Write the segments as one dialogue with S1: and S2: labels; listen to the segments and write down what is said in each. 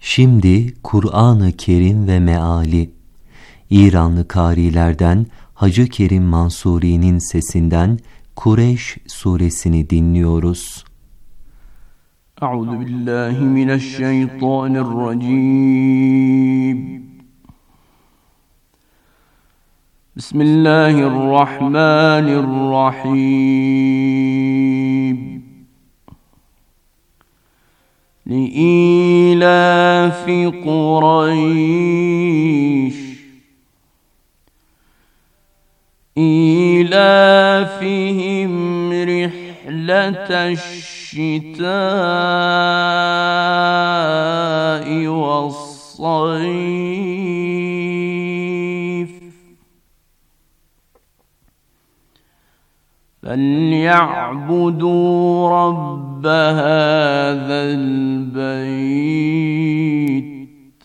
S1: Şimdi Kur'an-ı Kerim ve meali. İranlı karilerden Hacı Kerim Mansuri'nin sesinden Kureyş suresini dinliyoruz.
S2: Euzubillahimineşşeytanirracim. Bismillahirrahmanirrahim. لإيلاف قريش إيلافهم رحلة الشتاء والصيف فليعبدوا رب هذا البيت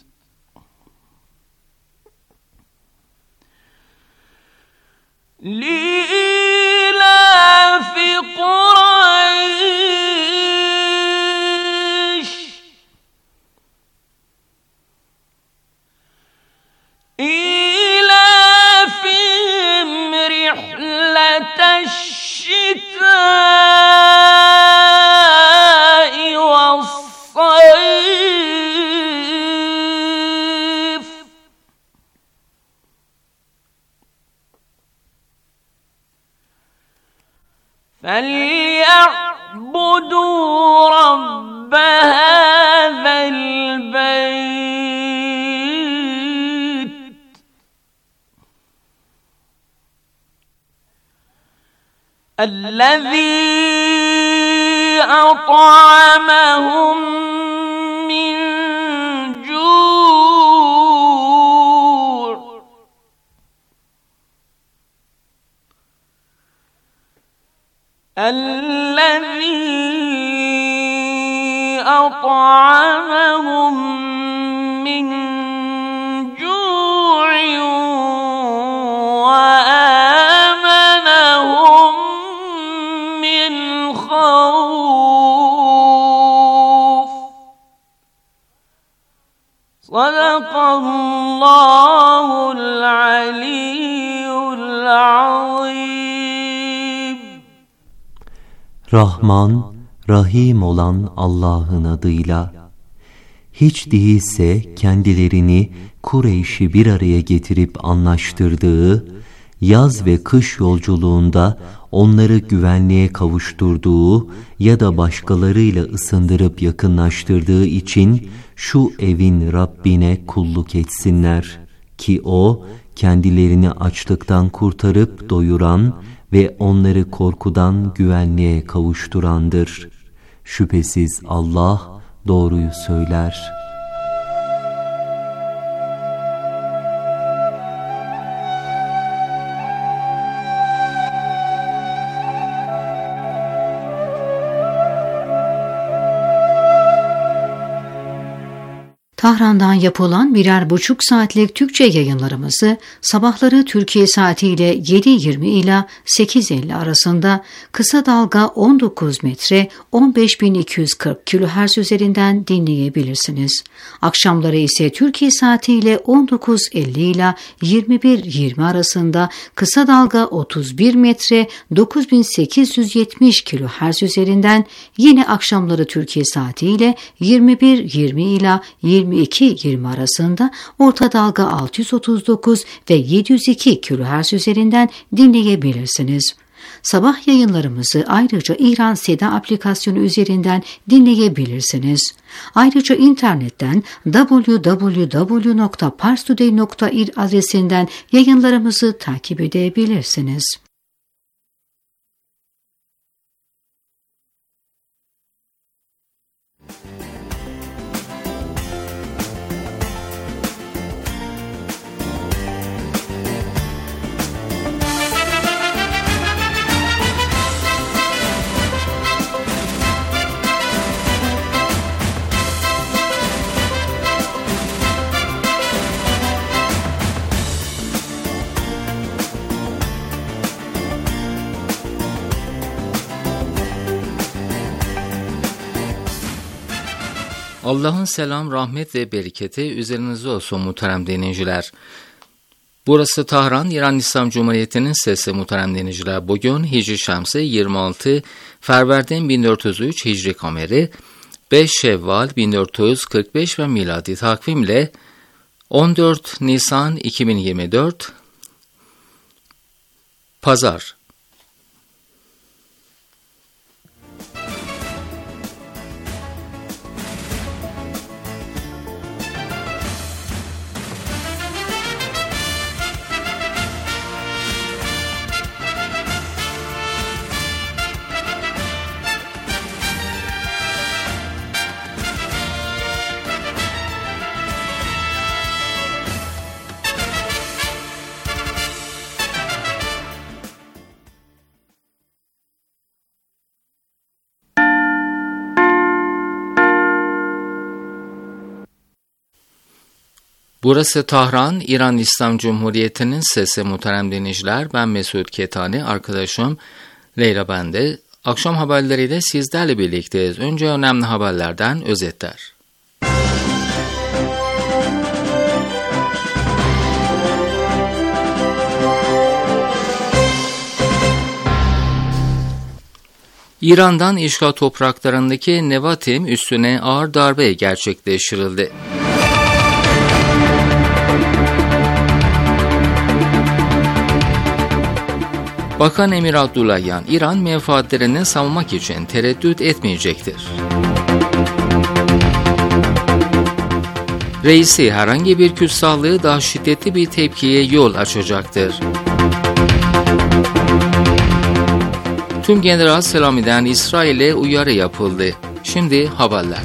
S2: لإيلاف قريش إيلافهم رحلة الشتاء والصيف فليعبدوا رب هذا البيت الذي أطعمهم من جوع الذي أطعمهم من جوع وآمنهم من خوف صدق الله العلي العظيم.
S1: Rahman, Rahim olan Allah'ın adıyla. Hiç değilse kendilerini Kureyş'i bir araya getirip anlaştırdığı, yaz ve kış yolculuğunda onları güvenliğe kavuşturduğu ya da başkalarıyla ısındırıp yakınlaştırdığı için şu evin Rabbine kulluk etsinler ki O, kendilerini açlıktan kurtarıp doyuran ve onları korkudan güvenliğe kavuşturandır. Şüphesiz Allah doğruyu söyler.
S3: Tahran'dan yapılan 1,5 saatlik Türkçe yayınlarımızı sabahları Türkiye saatiyle 7.20 ila 8.50 arasında kısa dalga 19 metre 15.240 kHz üzerinden dinleyebilirsiniz. Akşamları ise Türkiye saatiyle 19.50 ila 21.20 arasında kısa dalga 31 metre 9.870 kHz üzerinden, yine akşamları Türkiye saatiyle 21.20 ila 22.20 arasında orta dalga 639 ve 702 kHz üzerinden dinleyebilirsiniz. Sabah yayınlarımızı ayrıca İran Seda aplikasyonu üzerinden dinleyebilirsiniz. Ayrıca internetten www.parstoday.ir adresinden yayınlarımızı takip edebilirsiniz.
S4: Allah'ın selam, rahmet ve bereketi üzerinize olsun muhterem dinleyiciler. Burası Tahran, İran İslam Cumhuriyeti'nin sesi muhterem dinleyiciler. Bugün Hicri Şemsi 26 Ferverdin 1403 Hicri Kameri, 5 Şevval 1445 ve miladi takvimle 14 Nisan 2024 Pazar. Burası Tahran, İran İslam Cumhuriyeti'nin sesi muhterem dinleyiciler. Ben Mesut Ketani, arkadaşım Leyla Bende. Akşam haberleriyle sizlerle birlikteyiz. Önce önemli haberlerden özetler. İran'dan işgal topraklarındaki Nevatim üssüne ağır darbe gerçekleştirildi. Bakan Emir Abdullahian, İran menfaatlerini savunmak için tereddüt etmeyecektir. Reisi herhangi bir küstahlığı daha şiddetli bir tepkiye yol açacaktır. Tüm General Selami'den İsrail'e uyarı yapıldı. Şimdi haberler.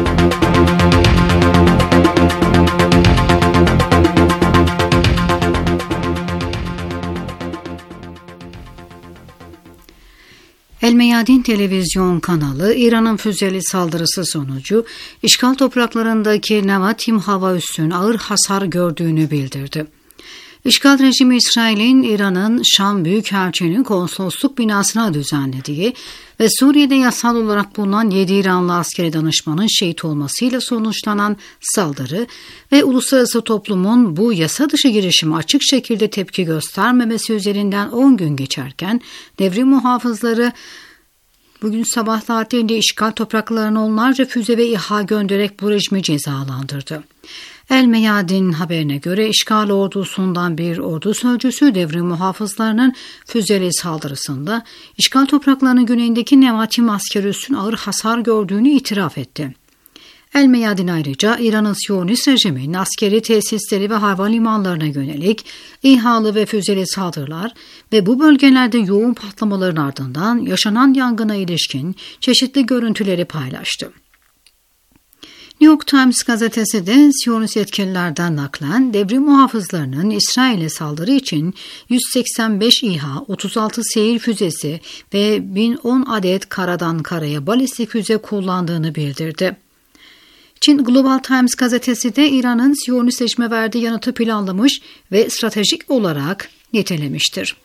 S3: El Meyadin televizyon kanalı İran'ın füzeli saldırısı sonucu işgal topraklarındaki Nevatim hava üssünün ağır hasar gördüğünü bildirdi. İşgal rejimi İsrail'in İran'ın Şam Büyükelçiliğinin konsolosluk binasına düzenlediği ve Suriye'de yasal olarak bulunan 7 İranlı askeri danışmanın şehit olmasıyla sonuçlanan saldırı ve uluslararası toplumun bu yasa dışı girişime açık şekilde tepki göstermemesi üzerinden 10 gün geçerken devrim muhafızları bugün sabah saatlerinde işgal topraklarına onlarca füze ve İHA göndererek bu rejimi cezalandırdı. El Meyadin haberine göre işgal ordusundan bir ordu sözcüsü devrim muhafızlarının füzeli saldırısında işgal topraklarının güneyindeki Nevatim askeri üssünün ağır hasar gördüğünü itiraf etti. El Meyadin ayrıca İran'ın Siyonist rejiminin askeri tesisleri ve havalimanlarına yönelik İHA'lı ve füzeli saldırılar ve bu bölgelerde yoğun patlamaların ardından yaşanan yangına ilişkin çeşitli görüntüleri paylaştı. New York Times gazetesi de Siyonist yetkililerden naklen devrim muhafızlarının İsrail'e saldırı için 185 İHA, 36 seyir füzesi ve 1010 adet karadan karaya balistik füze kullandığını bildirdi. Çin Global Times gazetesi de İran'ın Siyonist rejime verdiği yanıtı planlamış ve stratejik olarak nitelemiştir.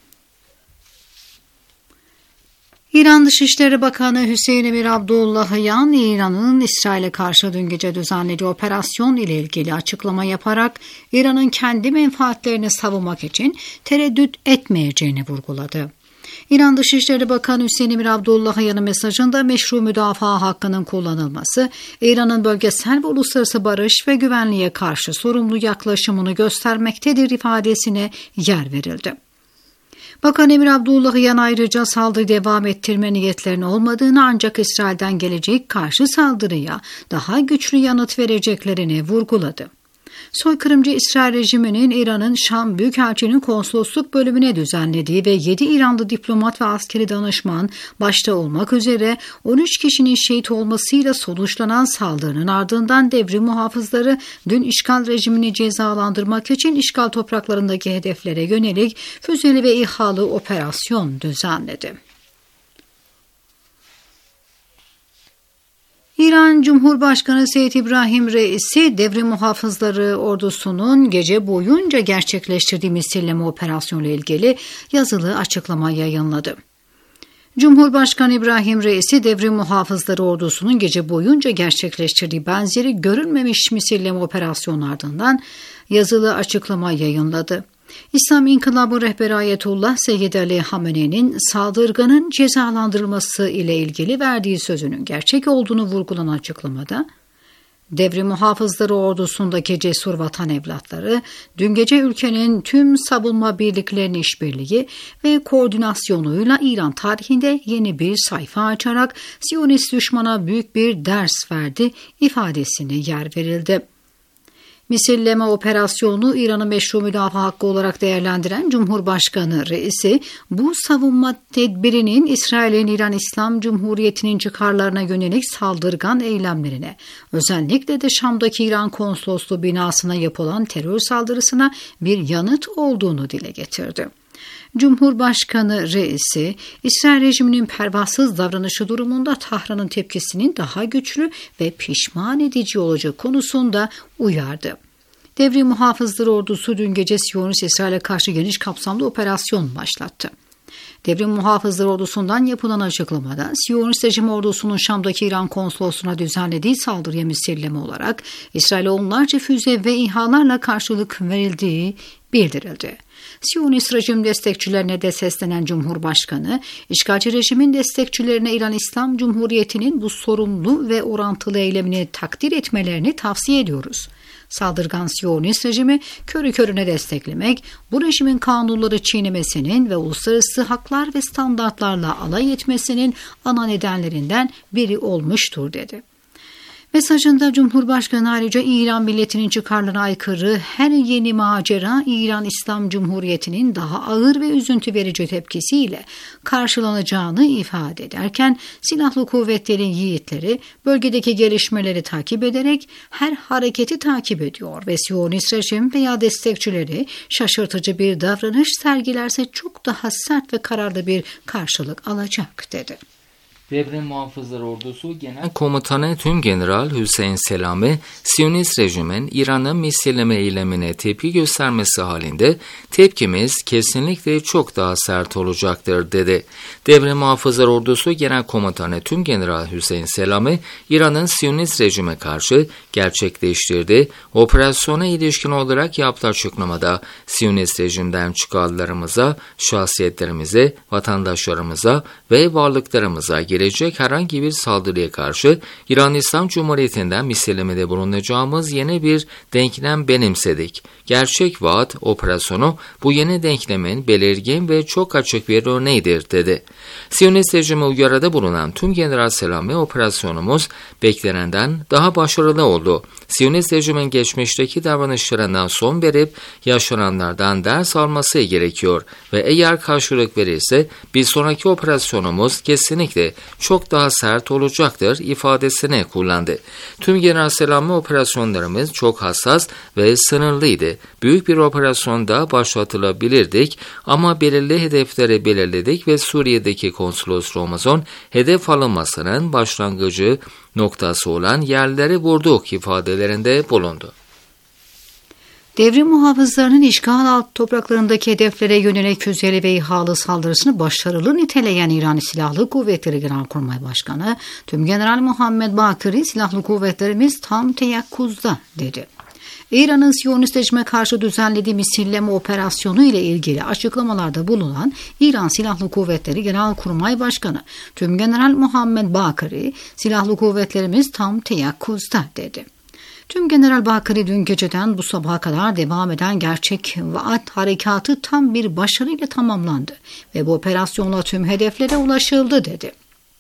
S3: İran Dışişleri Bakanı Hüseyin Emir Abdullahian, İran'ın İsrail'e karşı dün gece düzenlediği operasyon ile ilgili açıklama yaparak İran'ın kendi menfaatlerini savunmak için tereddüt etmeyeceğini vurguladı. İran Dışişleri Bakanı Hüseyin Emir Abdullahian'ın mesajında meşru müdafaa hakkının kullanılması, İran'ın bölgesel ve uluslararası barış ve güvenliğe karşı sorumlu yaklaşımını göstermektedir ifadesine yer verildi. Bakan Emir Abdullahian ayrıca saldırı devam ettirme niyetlerinin olmadığını ancak İsrail'den gelecek karşı saldırıya daha güçlü yanıt vereceklerini vurguladı. Soykırımcı İsrail rejiminin İran'ın Şam Büyükelçiliğinin konsolosluk bölümüne düzenlediği ve 7 İranlı diplomat ve askeri danışman başta olmak üzere 13 kişinin şehit olmasıyla sonuçlanan saldırının ardından devrim muhafızları dün işgal rejimini cezalandırmak için işgal topraklarındaki hedeflere yönelik füzeli ve İHA'lı operasyon düzenledi. İran Cumhurbaşkanı Seyyid İbrahim Reisi, devrim muhafızları ordusunun gece boyunca gerçekleştirdiği misilleme operasyonu ile ilgili yazılı açıklama yayınladı. Cumhurbaşkanı İbrahim Reisi, Devrim Muhafızları Ordusu'nun gece boyunca gerçekleştirdiği benzeri görülmemiş misilleme operasyonun ardından yazılı açıklama yayınladı. İslam İnkılabı Rehberi Ayetullah Seyyid Ali Hamene'nin saldırganın cezalandırılması ile ilgili verdiği sözünün gerçek olduğunu vurgulanan açıklamada, Devrim Muhafızları Ordusu'ndaki cesur vatan evlatları, dün gece ülkenin tüm savunma birliklerinin işbirliği ve koordinasyonuyla İran tarihinde yeni bir sayfa açarak Siyonist düşmana büyük bir ders verdi ifadesine yer verildi. Misilleme operasyonu İran'ın meşru müdafaa hakkı olarak değerlendiren Cumhurbaşkanı Reisi, bu savunma tedbirinin İsrail'in İran İslam Cumhuriyeti'nin çıkarlarına yönelik saldırgan eylemlerine, özellikle de Şam'daki İran konsolosluğu binasına yapılan terör saldırısına bir yanıt olduğunu dile getirdi. Cumhurbaşkanı Reisi, İsrail rejiminin pervasız davranışı durumunda Tahran'ın tepkisinin daha güçlü ve pişman edici olacağı konusunda uyardı. Devrim Muhafızları Ordusu dün gece Siyonist İsrail'e karşı geniş kapsamlı operasyon başlattı. Devrim Muhafızları Ordusu'ndan yapılan açıklamada, Siyonist rejim ordusunun Şam'daki İran konsolosluğuna düzenlediği saldırıya misilleme olarak İsrail'e onlarca füze ve İHA'larla karşılık verildiği bildirildi. Siyonist rejim destekçilerine de seslenen Cumhurbaşkanı, işgalci rejimin destekçilerine İran İslam Cumhuriyeti'nin bu sorumlu ve orantılı eylemini takdir etmelerini tavsiye ediyoruz. Saldırgan Siyonist rejimi körü körüne desteklemek, bu rejimin kanunları çiğnemesinin ve uluslararası haklar ve standartlarla alay etmesinin ana nedenlerinden biri olmuştur dedi. Mesajında Cumhurbaşkanı ayrıca İran milletinin çıkarlarına aykırı her yeni macera İran İslam Cumhuriyeti'nin daha ağır ve üzüntü verici tepkisiyle karşılanacağını ifade ederken, silahlı kuvvetlerin yiğitleri bölgedeki gelişmeleri takip ederek her hareketi takip ediyor ve Siyonist rejim veya destekçileri şaşırtıcı bir davranış sergilerse çok daha sert ve kararlı bir karşılık alacak dedi.
S4: Devrim Muhafızları Ordusu Genel Komutanı Tümgeneral Hüseyin Selami, Siyonist rejimin İran'ın misilleme eylemine tepki göstermesi halinde tepkimiz kesinlikle çok daha sert olacaktır dedi. Devrim Muhafızları Ordusu Genel Komutanı Tümgeneral Hüseyin Selami, İran'ın Siyonist rejime karşı gerçekleştirdiği operasyona ilişkin olarak yaptığı açıklamada Siyonist rejimden çıkarlarımıza, şahsiyetlerimize, vatandaşlarımıza ve varlıklarımıza gelecek herhangi bir saldırıya karşı İran İslam Cumhuriyeti'nden misillemede bulunacağımız yeni bir denklem benimsedik. Gerçek vaat operasyonu bu yeni denklemin belirgin ve çok açık bir örneğidir dedi. Siyonist rejime uyarıda bulunan Tümgeneral Selami, operasyonumuz beklenenden daha başarılı oldu. Siyonist rejimin geçmişteki davranışlarından son verip yaşananlardan ders alması gerekiyor ve eğer karşılık verirse bir sonraki operasyonumuz kesinlikle çok daha sert olacaktır ifadesini kullandı. Tümgeneral Selami, operasyonlarımız çok hassas ve sınırlıydı. Büyük bir operasyonda başlatılabilirdik ama belirli hedefleri belirledik ve Suriye'deki konsolosluğumuzun hedef alınmasının başlangıcı noktası olan yerleri vurduk ifadelerinde bulundu.
S3: Devrim muhafızlarının işgal alt topraklarındaki hedeflere yönelik füzeli ve İHA'lı saldırısını başarılı niteleyen İran Silahlı Kuvvetleri Genelkurmay Başkanı Tümgeneral Muhammed Bakırî, silahlı kuvvetlerimiz tam teyakkuzda dedi. İran'ın Siyonist rejime karşı düzenlediği misilleme operasyonu ile ilgili açıklamalarda bulunan İran Silahlı Kuvvetleri Genelkurmay Başkanı Tümgeneral Muhammed Bakırî, silahlı kuvvetlerimiz tam teyakkuzda dedi. Tümgeneral Bakırî, dün geceden bu sabaha kadar devam eden gerçek vaat harekatı tam bir başarıyla tamamlandı ve bu operasyonla tüm hedeflere ulaşıldı dedi.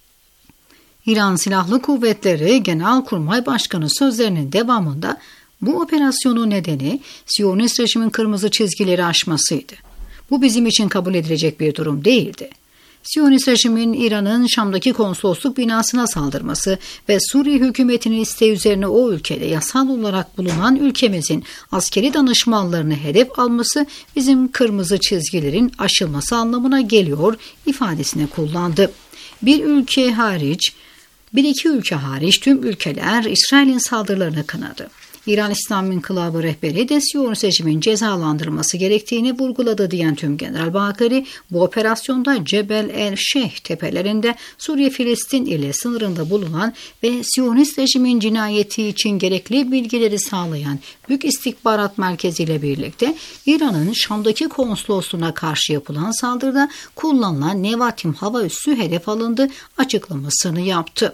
S3: İran Silahlı Kuvvetleri Genelkurmay Başkanı sözlerinin devamında bu operasyonun nedeni Siyonist rejimin kırmızı çizgileri aşmasıydı. Bu bizim için kabul edilecek bir durum değildi. Siyonist rejimin İran'ın Şam'daki konsolosluk binasına saldırması ve Suriye hükümetinin isteği üzerine o ülkede yasal olarak bulunan ülkemizin askeri danışmanlarını hedef alması bizim kırmızı çizgilerin aşılması anlamına geliyor ifadesini kullandı. Bir iki ülke hariç tüm ülkeler İsrail'in saldırılarını kınadı. İran İslam İnkılabı rehberi de Siyonist rejimin cezalandırılması gerektiğini vurguladı diyen Tümgeneral Bakeri, bu operasyonda Cebel el Şeyh tepelerinde Suriye-Filistin ile sınırında bulunan ve Siyonist rejimin cinayeti için gerekli bilgileri sağlayan Büyük İstihbarat Merkezi ile birlikte İran'ın Şam'daki konsolosluğuna karşı yapılan saldırıda kullanılan Nevatim hava üssü hedef alındı açıklamasını yaptı.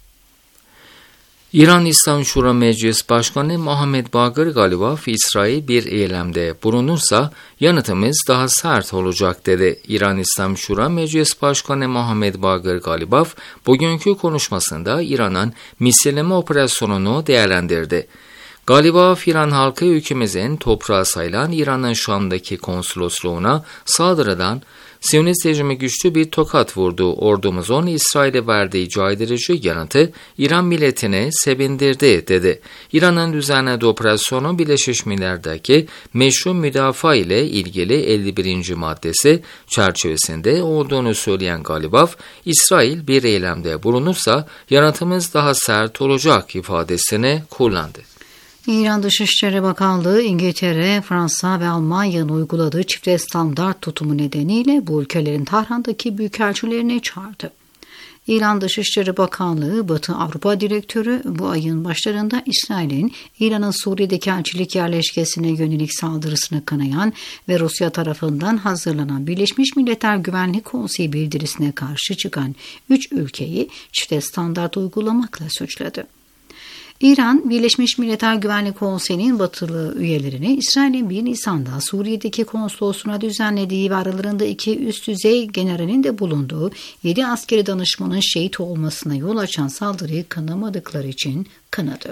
S4: İran İslam Şura Meclis Başkanı Muhammed Bagir Galibaf, İsrail bir eylemde bulunursa yanıtımız daha sert olacak dedi. İran İslam Şura Meclis Başkanı Muhammed Bagir Galibaf, bugünkü konuşmasında İran'ın misilleme operasyonunu değerlendirdi. Galibaf, İran halkı ülkemizin toprağı sayılan İran'ın Şam'daki konsolosluğuna saldırıdan Siyonist rejime güçlü bir tokat vurdu. Ordumuzun İsrail'e verdiği caydırıcı yanıtı İran milletini sevindirdi dedi. İran'ın düzenlediği operasyonu Birleşmiş Milletler'deki meşru müdafaa ile ilgili 51. maddesi çerçevesinde olduğunu söyleyen Galibaf, İsrail bir eylemde bulunursa yanıtımız daha sert olacak ifadesini kullandı.
S3: İran Dışişleri Bakanlığı, İngiltere, Fransa ve Almanya'nın uyguladığı çifte standart tutumu nedeniyle bu ülkelerin Tahran'daki büyükelçilerini çağırdı. İran Dışişleri Bakanlığı Batı Avrupa Direktörü bu ayın başlarında İsrail'in İran'ın Suriye'deki elçilik yerleşkesine yönelik saldırısını kınayan ve Rusya tarafından hazırlanan Birleşmiş Milletler Güvenlik Konseyi bildirisine karşı çıkan 3 ülkeyi çifte standart uygulamakla suçladı. İran, Birleşmiş Milletler Güvenlik Konseyi'nin batılı üyelerini İsrail'in 1 Nisan'da Suriye'deki konsolosluğuna düzenlediği ve aralarında 2 üst düzey generalin de bulunduğu 7 askeri danışmanın şehit olmasına yol açan saldırıyı kınamadıkları için kınadı.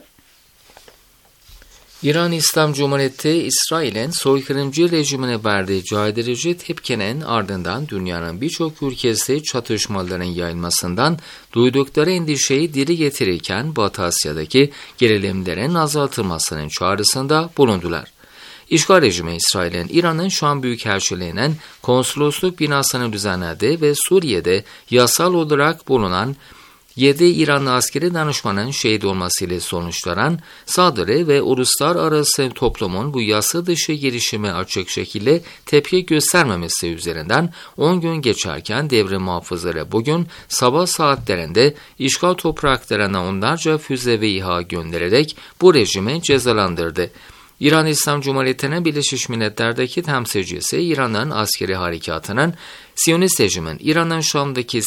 S4: İran İslam Cumhuriyeti, İsrail'in soykırımcı rejimine verdiği caydırıcı tepkinin ardından dünyanın birçok ülkesi çatışmaların yayılmasından duydukları endişeyi dile getirirken Batı Asya'daki gerilimlerin azaltılmasının çağrısında bulundular. İşgal rejimi İsrail'in İran'ın Şam Büyükelçiliği'nin konsolosluk binasını düzenledi ve Suriye'de yasal olarak bulunan 7 İranlı askeri danışmanın şehit olmasıyla sonuçlanan saldırı ve uluslararası toplumun bu yasa dışı girişime açık şekilde tepki göstermemesi üzerinden 10 gün geçerken devrim muhafızları bugün sabah saatlerinde işgal topraklarına onlarca füze ve İHA göndererek bu rejimi cezalandırdı. İran İslam Cumhuriyeti'nin Birleşmiş Milletler'deki temsilcisi İran'ın askeri harekatının Siyonist rejimin İran'ın Şam'daki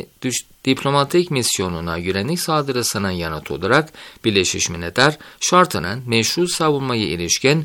S4: diplomatik misyonuna yönelik saldırısına yanıt olarak Birleşmiş Milletler şartının meşru savunmaya ilişkin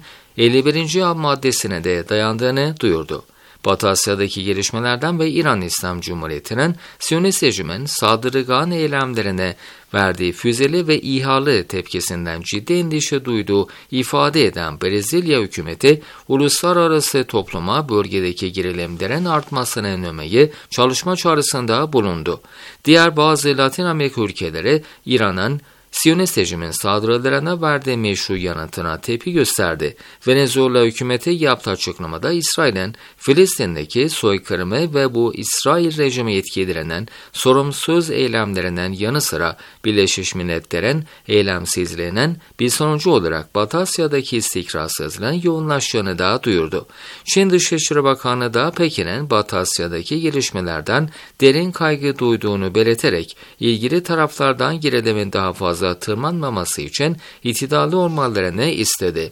S4: 51. maddesine de dayandığını duyurdu. Batı Asya'daki gelişmelerden ve İran İslam Cumhuriyeti'nin Siyonist rejimin saldırgan eylemlerine verdiği füzeli ve İHA'lı tepkisinden ciddi endişe duyduğu ifade eden Brezilya hükümeti, uluslararası topluma bölgedeki gerilimlerin artmasını önlemeyi çalışma çağrısında bulundu. Diğer bazı Latin Amerika ülkeleri İran'ın Siyonist rejimin saldırılarına verdiği meşru yanıtına tepki gösterdi. Venezuela hükümeti yaptığı açıklamada İsrail'in Filistin'deki soykırımı ve bu İsrail rejimi yetkililerinin sorumsuz eylemlerinden yanı sıra Birleşmiş Milletler'in eylemsizliğinin bir sonucu olarak Batı Asya'daki istikrarsızlığın yoğunlaştığını da duyurdu. Çin Dışişleri Bakanı da Pekin'in Batı Asya'daki gelişmelerden derin kaygı duyduğunu belirterek ilgili taraflardan gerilimin daha fazla tırmanmaması için itidalli olmalarını istedi.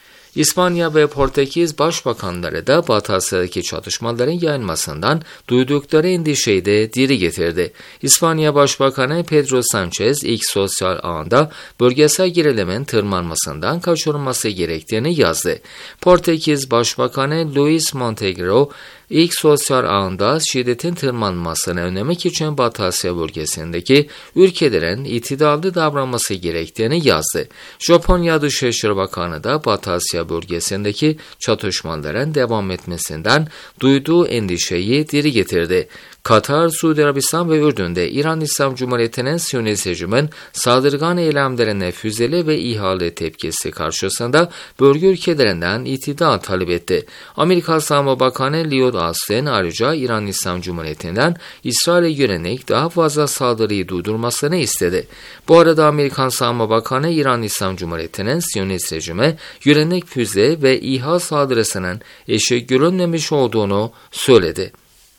S4: İspanya ve Portekiz Başbakanları da Batı Asya'daki çatışmaların yayılmasından duydukları endişeyi de dile getirdi. İspanya Başbakanı Pedro Sanchez ilk sosyal ağında bölgesel gerilimin tırmanmasından kaçınılması gerektiğini yazdı. Portekiz Başbakanı Luis Montenegro ilk sosyal ağında şiddetin tırmanmasını önlemek için Batı Asya bölgesindeki ülkelerin itidalli davranması gerektiğini yazdı. Japonya Dışişleri Bakanı da Batı Asya bölgesindeki çatışmaların devam etmesinden duyduğu endişeyi dile getirdi. Katar, Suudi Arabistan ve Ürdün'de İran İslam Cumhuriyeti'nin Siyonist rejimin saldırgan eylemlerine füzeli ve İHA'lı tepkisi karşısında bölge ülkelerinden itidat talep etti. Amerika Savunma Bakanı Lloyd Austin ayrıca İran İslam Cumhuriyeti'nden İsrail'e yönelik daha fazla saldırıyı durdurmasını istedi. Bu arada Amerikan Savunma Bakanı İran İslam Cumhuriyeti'nin Siyonist rejime yönelik füze ve İHA saldırısının eşi görünmemiş olduğunu söyledi.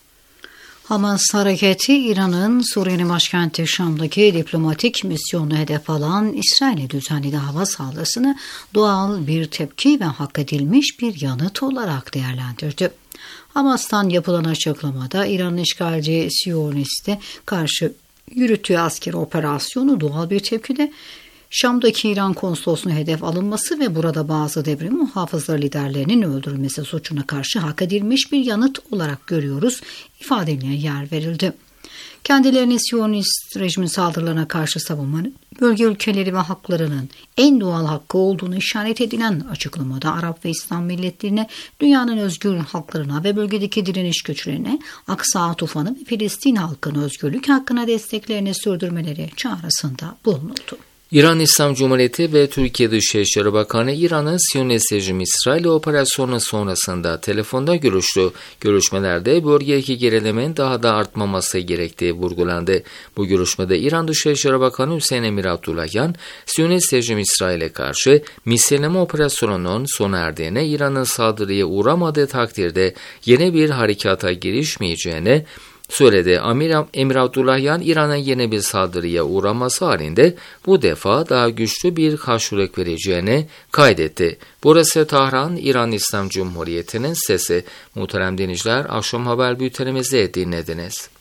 S3: Hamas hareketi İran'ın Suriye'nin başkenti Şam'daki diplomatik misyonunu hedef alan İsrail'e düzenlediği hava saldırısını doğal bir tepki ve hak edilmiş bir yanıt olarak değerlendirdi. Hamas'tan yapılan açıklamada İran'ın işgalci Siyonist'e karşı yürüttüğü askeri operasyonu doğal bir tepkide Şam'daki İran konsolosluğuna hedef alınması ve burada bazı devrim muhafızları liderlerinin öldürülmesi suçuna karşı hak edilmiş bir yanıt olarak görüyoruz ifadelerine yer verildi. Kendilerini Siyonist rejimin saldırılarına karşı savunmanın bölge ülkeleri ve halklarının en doğal hakkı olduğunu işaret edilen açıklamada Arap ve İslam milletlerine, dünyanın özgür halklarına ve bölgedeki direniş güçlerine, Aksa tufanı ve Filistin halkının özgürlük hakkına desteklerini sürdürmeleri çağrısında bulunuldu.
S4: İran İslam Cumhuriyeti ve Türkiye Dışişleri Bakanı İran'ın Siyonist rejimi İsrail operasyonu sonrasında telefonda görüştü. Görüşmelerde bölgedeki gerilimin daha da artmaması gerektiği vurgulandı. Bu görüşmede İran Dışişleri Bakanı Hüseyin Emir Abdullahian, Siyonist rejim İsrail'e karşı misilleme operasyonunun sona erdiğine, İran'ın saldırıya uğramadığı takdirde yeni bir harekata girişmeyeceğini söyledi. Emir Abdullahian, İran'a yeni bir saldırıya uğraması halinde bu defa daha güçlü bir karşılık vereceğini kaydetti. Burası Tahran, İran İslam Cumhuriyeti'nin sesi. Muhterem dinleyiciler, akşam haber bültenimizi dinlediniz.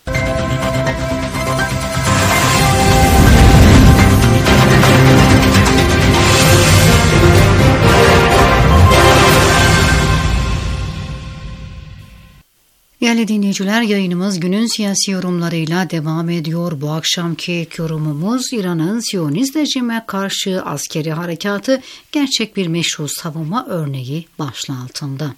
S3: Değerli dinleyiciler, yayınımız günün siyasi yorumlarıyla devam ediyor. Bu akşamki ilk yorumumuz İran'ın Siyonist rejime karşı askeri harekatı gerçek bir meşru savunma örneği başlığı altında.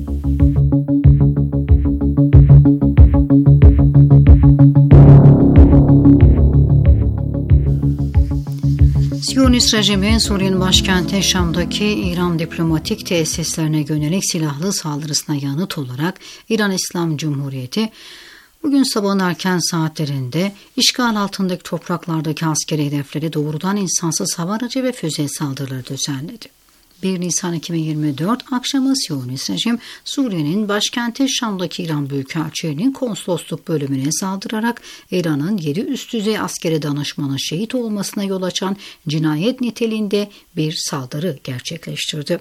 S3: Siyonist rejimin Suriye'nin başkenti Şam'daki İran diplomatik tesislerine yönelik silahlı saldırısına yanıt olarak İran İslam Cumhuriyeti bugün sabahın erken saatlerinde işgal altındaki topraklardaki askeri hedefleri doğrudan insansız hava aracı ve füze saldırıları düzenledi. 1 Nisan 2024 akşamı Siyonist rejim Suriye'nin başkenti Şam'daki İran Büyükelçiliği'nin konsolosluk bölümüne saldırarak İran'ın 7 üst düzey askeri danışmanın şehit olmasına yol açan cinayet niteliğinde bir saldırı gerçekleştirdi.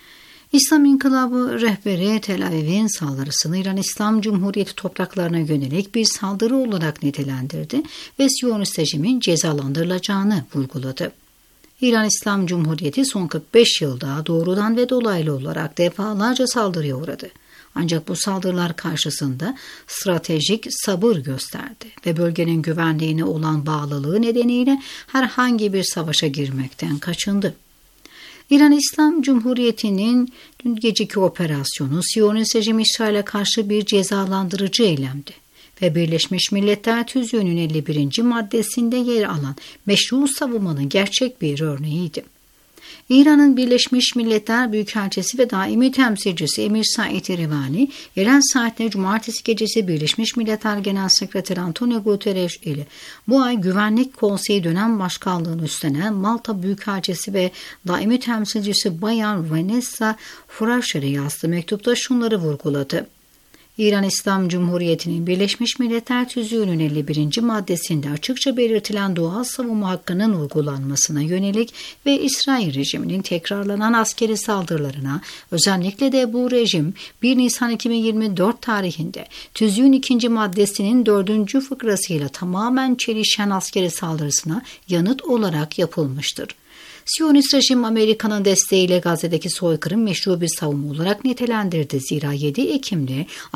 S3: İslam İnkılabı rehberi Tel Aviv'in saldırısını İran İslam Cumhuriyeti topraklarına yönelik bir saldırı olarak nitelendirdi ve Siyonist rejimin cezalandırılacağını vurguladı. İran İslam Cumhuriyeti son 45 yılda doğrudan ve dolaylı olarak defalarca saldırıya uğradı. Ancak bu saldırılar karşısında stratejik sabır gösterdi ve bölgenin güvenliğine olan bağlılığı nedeniyle herhangi bir savaşa girmekten kaçındı. İran İslam Cumhuriyeti'nin dün geceki operasyonu Siyonist rejim İsrail'e karşı bir cezalandırıcı eylemdi ve Birleşmiş Milletler Tüzüğü'nün 51. maddesinde yer alan meşru savunmanın gerçek bir örneğiydi. İran'ın Birleşmiş Milletler Büyükelçisi ve daimi temsilcisi Emir Said Rivani, yerel saatle cumartesi gecesi Birleşmiş Milletler Genel Sekreteri Antonio Guterres ile bu ay Güvenlik Konseyi dönem başkanlığını üstlenen Malta Büyükelçisi ve daimi temsilcisi Bayan Vanessa Fraser'e yazdığı mektupta şunları vurguladı. İran İslam Cumhuriyeti'nin Birleşmiş Milletler Tüzüğü'nün 51. maddesinde açıkça belirtilen doğal savunma hakkının uygulanmasına yönelik ve İsrail rejiminin tekrarlanan askeri saldırılarına, özellikle de bu rejim 1 Nisan 2024 tarihinde Tüzüğün 2. maddesinin 4. fıkrasıyla tamamen çelişen askeri saldırısına yanıt olarak yapılmıştır. Siyonist rejim Amerika'nın desteğiyle Gazze'deki soykırım meşru bir savunma olarak nitelendirdi. Zira 7 Ekim'de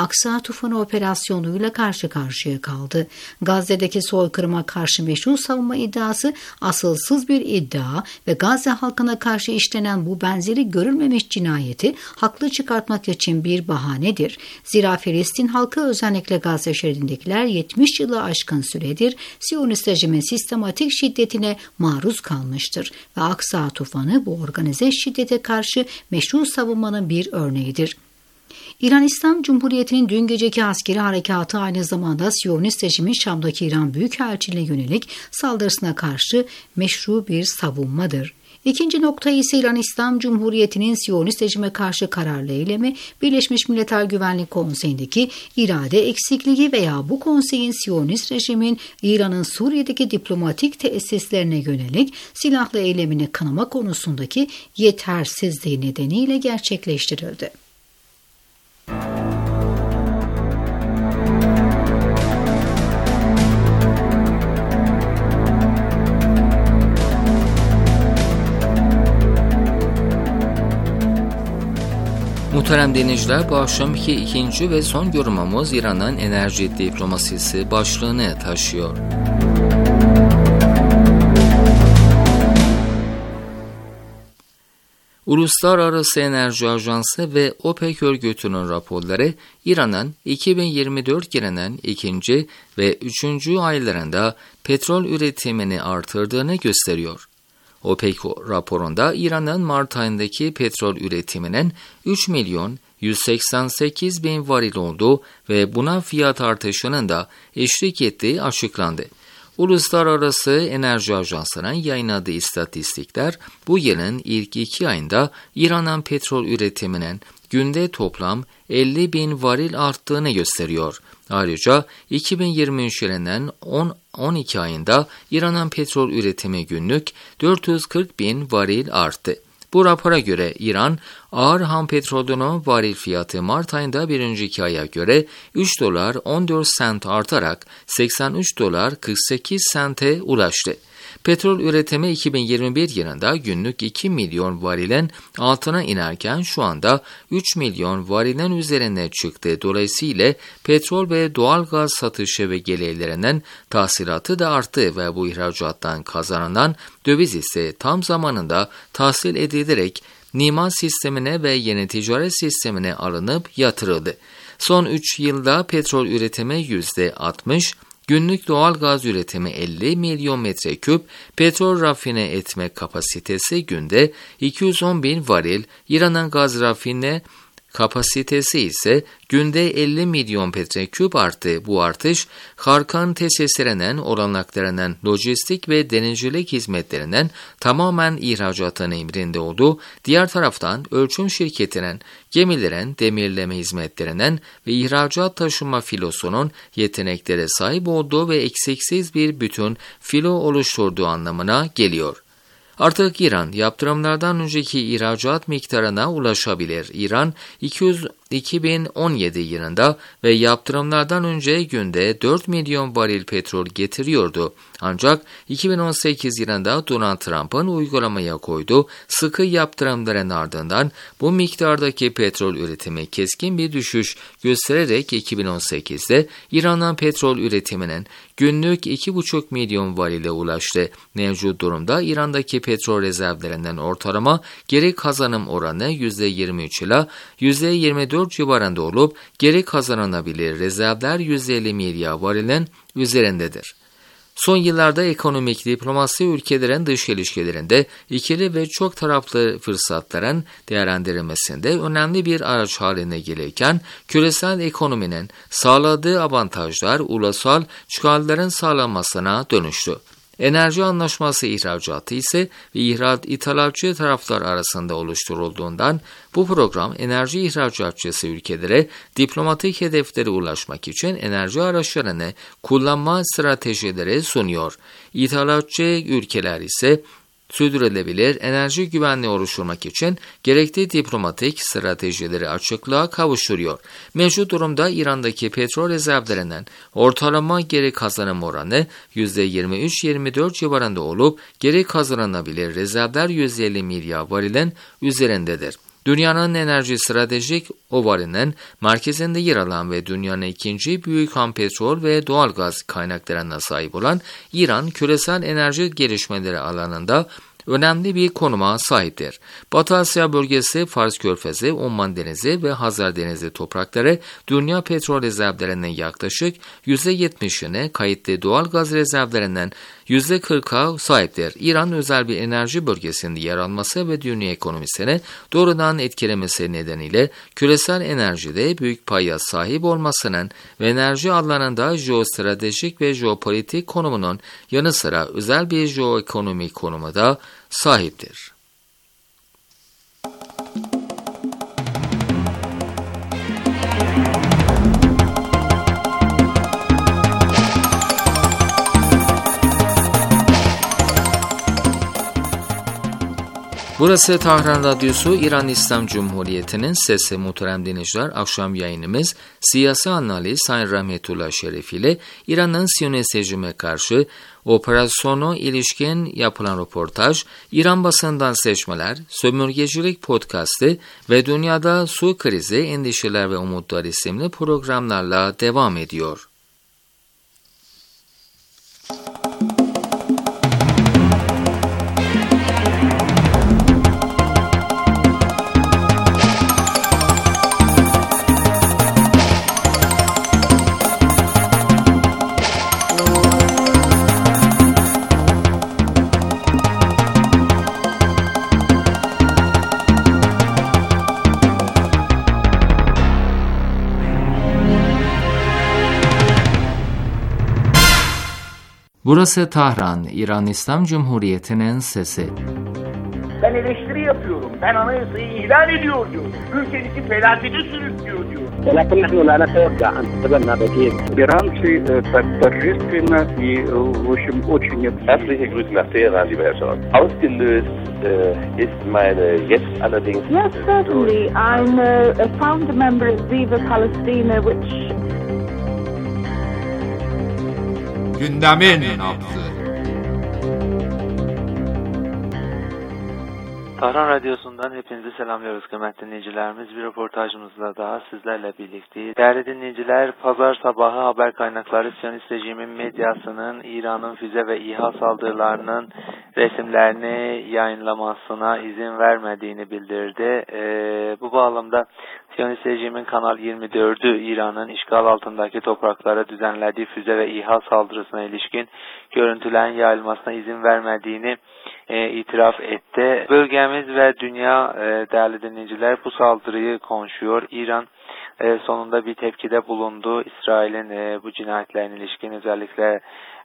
S3: Aksa Tufanı operasyonuyla karşı karşıya kaldı. Gazze'deki soykırıma karşı meşru savunma iddiası asılsız bir iddia ve Gazze halkına karşı işlenen bu benzeri görülmemiş cinayeti haklı çıkartmak için bir bahanedir. Zira Filistin halkı, özellikle Gazze şeridindekiler 70 yılı aşkın süredir Siyonist rejimin sistematik şiddetine maruz kalmıştır ve Aksa Tufanı bu organize şiddete karşı meşru savunmanın bir örneğidir. İran İslam Cumhuriyeti'nin dün geceki askeri harekatı aynı zamanda Siyonist rejimin Şam'daki İran Büyükelçiliğine yönelik saldırısına karşı meşru bir savunmadır. İkinci nokta ise İran İslam Cumhuriyeti'nin Siyonist rejime karşı kararlı eylemi, Birleşmiş Milletler Güvenlik Konseyi'ndeki irade eksikliği veya bu konseyin Siyonist rejimin İran'ın Suriye'deki diplomatik tesislerine yönelik silahlı eylemini kınama konusundaki yetersizliği nedeniyle gerçekleştirildi.
S4: Muhterem dinleyiciler, bu akşamki ikinci ve son yorumumuz İran'ın enerji diplomasisi başlığını taşıyor. Uluslararası Enerji Ajansı ve OPEC örgütünün raporları İran'ın 2024 gelenen ikinci ve üçüncü aylarında petrol üretimini artırdığını gösteriyor. OPEC raporunda İran'ın Mart ayındaki petrol üretiminin 3 milyon 188 bin varil olduğu ve buna fiyat artışının da eşlik ettiği açıklandı. Uluslararası Enerji Ajansı'nın yayınladığı istatistikler bu yılın ilk 2 ayında İran'ın petrol üretiminin günde toplam 50 bin varil arttığını gösteriyor. Ayrıca 2023 yılının 12 ayında İran'ın petrol üretimi günlük 440 bin varil arttı. Bu rapora göre İran, ağır ham petrolünün varil fiyatı Mart ayında bir önceki aya göre 3 dolar 14 sent artarak 83 dolar 48 sente ulaştı. Petrol üretimi 2021 yılında günlük 2 milyon varilin altına inerken şu anda 3 milyon varilin üzerine çıktı. Dolayısıyla petrol ve doğal gaz satışı ve gelirlerinin tahsilatı da arttı ve bu ihracattan kazanılan döviz ise tam zamanında tahsil edilerek liman sistemine ve yeni ticaret sistemine alınıp yatırıldı. Son 3 yılda petrol üretimi %60, günlük doğal gaz üretimi 50 milyon metreküp, petrol rafine etme kapasitesi günde 210 bin varil, İran'ın gaz rafine kapasitesi ise günde 50 milyon metreküp arttı. Bu artış, Harkan tesislerinin olanaklarının lojistik ve denizcilik hizmetlerinin tamamen ihracatın emrinde olduğu, diğer taraftan ölçüm şirketinin gemilerin demirleme hizmetlerinin ve ihracat taşıma filosunun yeteneklere sahip olduğu ve eksiksiz bir bütün filo oluşturduğu anlamına geliyor. Artık İran yaptırımlardan önceki ihracat miktarına ulaşabilir. İran 2017 yılında ve yaptırımlardan önce günde 4 milyon varil petrol getiriyordu. Ancak 2018 yılında Donald Trump'ın uygulamaya koyduğu sıkı yaptırımların ardından bu miktardaki petrol üretimi keskin bir düşüş göstererek 2018'de İran'ın petrol üretiminin günlük 2,5 milyon varile ulaştı. Mevcut durumda İran'daki petrol rezervlerinden ortalama geri kazanım oranı %23 ile %24 civarında olup geri kazanılabilir rezervler 150 milyar varilin üzerindedir. Son yıllarda ekonomik diplomasi ülkelerin dış ilişkilerinde ikili ve çok taraflı fırsatların değerlendirilmesinde önemli bir araç haline gelirken küresel ekonominin sağladığı avantajlar ulusal çıkarların sağlanmasına dönüştü. Enerji anlaşması ihracatı ise ithalatçı taraflar arasında oluşturulduğundan bu program enerji ihracatçısı ülkelere diplomatik hedeflere ulaşmak için enerji araçlarını kullanma stratejileri sunuyor. İthalatçı ülkeler ise sürdürülebilir enerji güvenliği oluşturmak için gerekli diplomatik stratejileri açıklığa kavuşturuyor. Mevcut durumda İran'daki petrol rezervlerinden ortalama geri kazanım oranı %23-24 civarında olup geri kazanılabilir rezervler 150 milyar varilin üzerindedir. Dünyanın enerji stratejik ovarının merkezinde yer alan ve dünyanın ikinci büyük ham petrol ve doğalgaz kaynaklarına sahip olan İran, küresel enerji gelişmeleri alanında önemli bir konuma sahiptir. Batı Asya bölgesi, Fars Körfezi, Oman Denizi ve Hazar Denizi toprakları dünya petrol rezervlerinin yaklaşık %70'ine, kayıtlı doğal gaz rezervlerinden %40'a sahiptir. İran özel bir enerji bölgesinde yer alması ve dünya ekonomisini doğrudan etkilemesi nedeniyle küresel enerjide büyük paya sahip olmasının ve enerji alanında jeostratejik ve jeopolitik konumunun yanı sıra özel bir jeoekonomik konumu da sahiptir. Burası Tahran Radyosu, İran İslam Cumhuriyeti'nin sesi. Muhterem dinleyiciler, akşam yayınımız siyasi analiz Sayın Rahmetullah Şerif ile İran'ın Siyonist rejime karşı operasyonu ilişkin yapılan röportaj, İran basından seçmeler, sömürgecilik podcastı ve dünyada su krizi, endişeler ve umutlar isimli programlarla devam ediyor. Burası Tahran, İran İslam Cumhuriyeti'nin sesi.
S5: Ben eleştiri yapıyorum. Ben anayasayı ihlal ediyor diyor. Ülkenizi felakete sürüklüyor diyor.
S6: ولكن نحن لا نتوقع أن تتبنى بديل.
S7: Иранцы торжественно и, в общем, очень...
S8: Herzliche Grüße nach Teheran, lieber Herr Scholz. Ausgelöst ist meine jetzt allerdings...
S9: Yes, certainly. I'm a founder member of Viva Palestina, which...
S10: Gündemin nabzı.
S11: Tahran Radyosu'ndan hepinizi selamlıyoruz kıymetli dinleyicilerimiz. Bir röportajımızla daha sizlerle birlikteyiz. Değerli dinleyiciler, pazar sabahı haber kaynakları Siyonist rejimin medyasının İran'ın füze ve İHA saldırılarının resimlerini yayınlamasına izin vermediğini bildirdi. Bu bağlamda Siyonist rejimin Kanal 24'ü İran'ın işgal altındaki topraklara düzenlediği füze ve İHA saldırısına ilişkin görüntülerin yayılmasına izin vermediğini itiraf etti. Bölgemiz ve dünya değerli dinleyiciler bu saldırıyı konuşuyor. İran sonunda bir tepkide bulundu. İsrail'in bu cinayetlerine ilişkin özellikle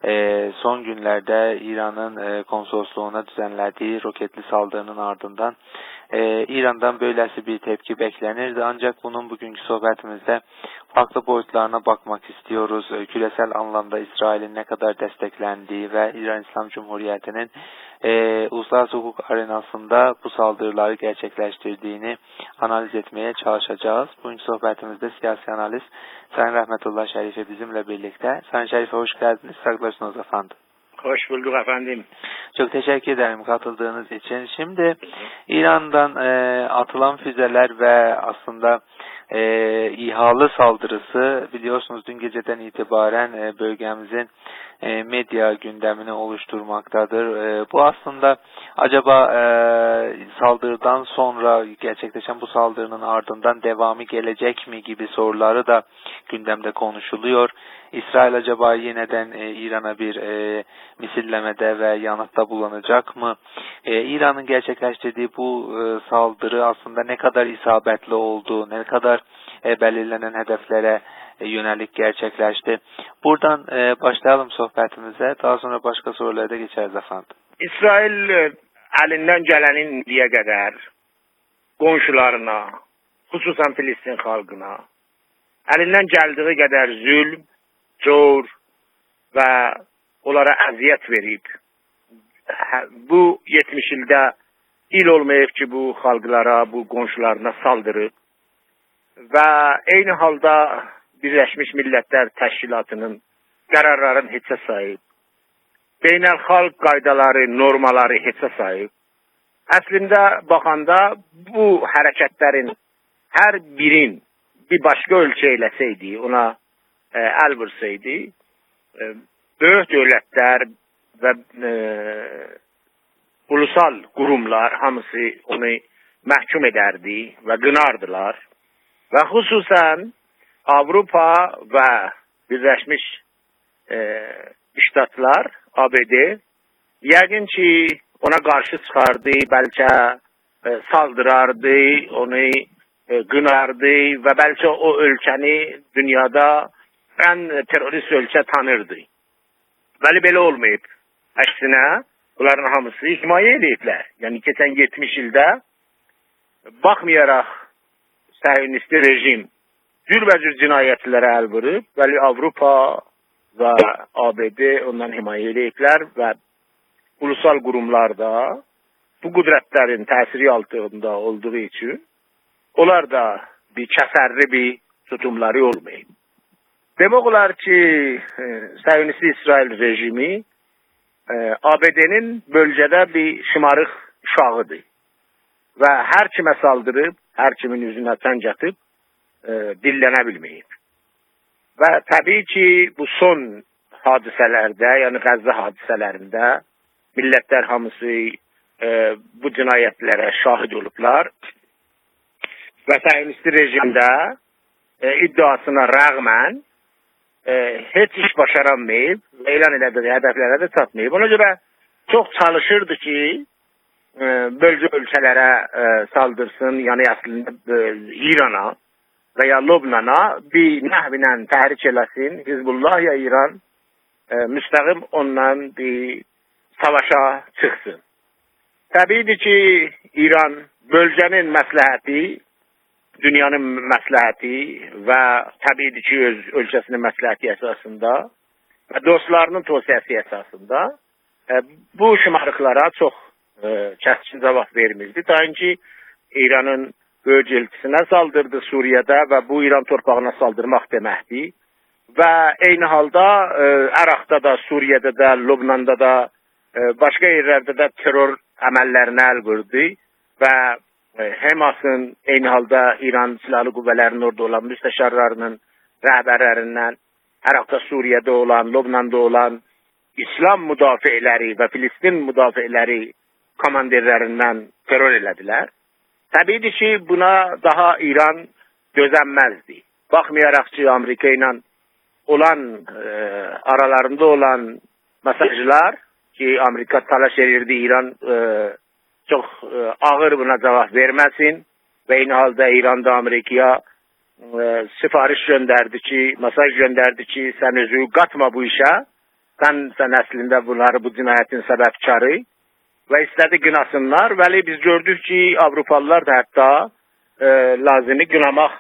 S11: son günlerde İran'ın konsolosluğuna düzenlediği roketli saldırının ardından İran'dan böylesi bir tepki beklenirdi. Ancak bunun bugünkü sohbetimizde farklı boyutlarına bakmak istiyoruz. Küresel anlamda İsrail'in ne kadar desteklendiği ve İran İslam Cumhuriyeti'nin uluslararası hukuk arenasında bu saldırıları gerçekleştirdiğini analiz etmeye çalışacağız. Bugünkü sohbetimizde siyasi analiz Sayın Rahmetullah Şerif'e bizimle birlikte. Sayın Şerif'e hoş geldiniz. Saygılar efendim.
S5: Hoş bulduk efendim.
S11: Çok teşekkür ederim katıldığınız için. Şimdi İran'dan atılan füzeler ve aslında İHA'lı saldırısı biliyorsunuz dün geceden itibaren bölgemizin medya gündemini oluşturmaktadır. Bu aslında acaba saldırıdan sonra gerçekleşen bu saldırının ardından devamı gelecek mi gibi soruları da gündemde konuşuluyor. İsrail acaba yeniden İran'a bir misillemede ve yanıtta bulunacak mı? İran'ın gerçekleştirdiği bu saldırı aslında ne kadar isabetli oldu, ne kadar belirlenen hedeflere yönelik gerçekleşti. Buradan başlayalım sohbetimize. Daha sonra başka sorulara da geçeriz efendim.
S5: İsrail elinden gelenin diye kadar komşularına, hususan Filistin halkına elinden geldiği kadar zulm, zor ve onlara əziyyət verib. Bu 70 ildə il olmayıb ki, bu xalqlara, bu qonşularına saldırıb və eyni halda Birləşmiş Millətlər Təşkilatının qərarlarını heçə sayıb, beynəlxalq qaydaları, normaları heçə sayıb,
S6: əslində baxanda bu hərəkətlərin hər birin bir başqa ölçü eləsəydi, ona əl vursaydı, böyük dövlətlər və ulusal qurumlar hamısı onu məhkum edərdi və qınardılar. Və xüsusən Avropa və Birləşmiş Ştatlar, ABD, yəqin ki, ona qarşı çıxardı, bəlkə saldırardı, onu qınardı və bəlkə o ölkəni dünyada ən terörist ölkə tanırdı. Bəli, belə olmayıb. Əksinə, bunların hamısı himayə ediblər. Yəni, keçən 70 ildə baxmayaraq Siyonist rejim cürbəcür cinayətlərə əl vurub, bəli, Avropa və ABD ondan himayə ediblər və ulusal qurumlar da bu qüdrətlərin təsiri altında olduğu üçün onlar da bir kəsərli bir tutumları olmayıb. Demək olar ki, Siyonist İsrail rejimi ABD-nin bölgədə bir şımarıq uşağıdır və hər kimə saldırıb, hər kimin üzünə tənc atıb dillənə bilməyib. Və təbii ki, bu son hadisələrdə, yəni Qəzza hadisələrində millətlər hamısı bu cinayətlərə şahid olublar və Siyonist rejimdə iddiasına rəğmən heç iş başaramayıb və elan elədiyi hədəflərə də çatmayıb. Ona görə çox çalışırdı ki, bölgə ölkələrə saldırsın, yəni əslində İrana və ya Lübnana bir nəhvinə təhrik eləsin, Hizbullah ya İran müstəqim ondan bir savaşa çıxsın. Təbiidir ki, İran bölgənin məsləhəti, dünyanın məsləhəti və təbiidir ki, öz ölkəsinin məsləhəti əsasında və dostlarının tövsiyəsi əsasında bu şımarıqlara çox kəskin cavab vermirdi. Tayin ki, İranın böyük elçisinə saldırdı Suriyədə və bu İran torpağına saldırmaq deməkdir. Və eyni halda Əraqda da, Suriyədə də, Lübnanda da, başqa yerlərdə də terror əməllərinə əl vurdu və Həmasın eyni halda İran silahlı qüvvələrinin orada olan müstəşarlarının rəhbərlərindən, Əraqda, Suriyədə olan, Lübnanda olan İslam müdafiələri və Filistin müdafiələri komandirlərindən terror elədilər. Təbiidir ki, buna daha İran dözənməzdi. Baxmayaraq ki, Amerika ilə olan, aralarında olan mesajlar ki, Amerika talaş edirdi, İran çox ağır buna cavab verməsin və eyni halda İran da Amerikaya sifariş göndərdi ki, mesaj göndərdi ki, sən özü qatma bu işə, sən əslində bunları bu cinayətin səbəbkarı və istədi qınasınlar. Bəli, biz gördük ki, Avropalılar da hətta lazimi qınamaq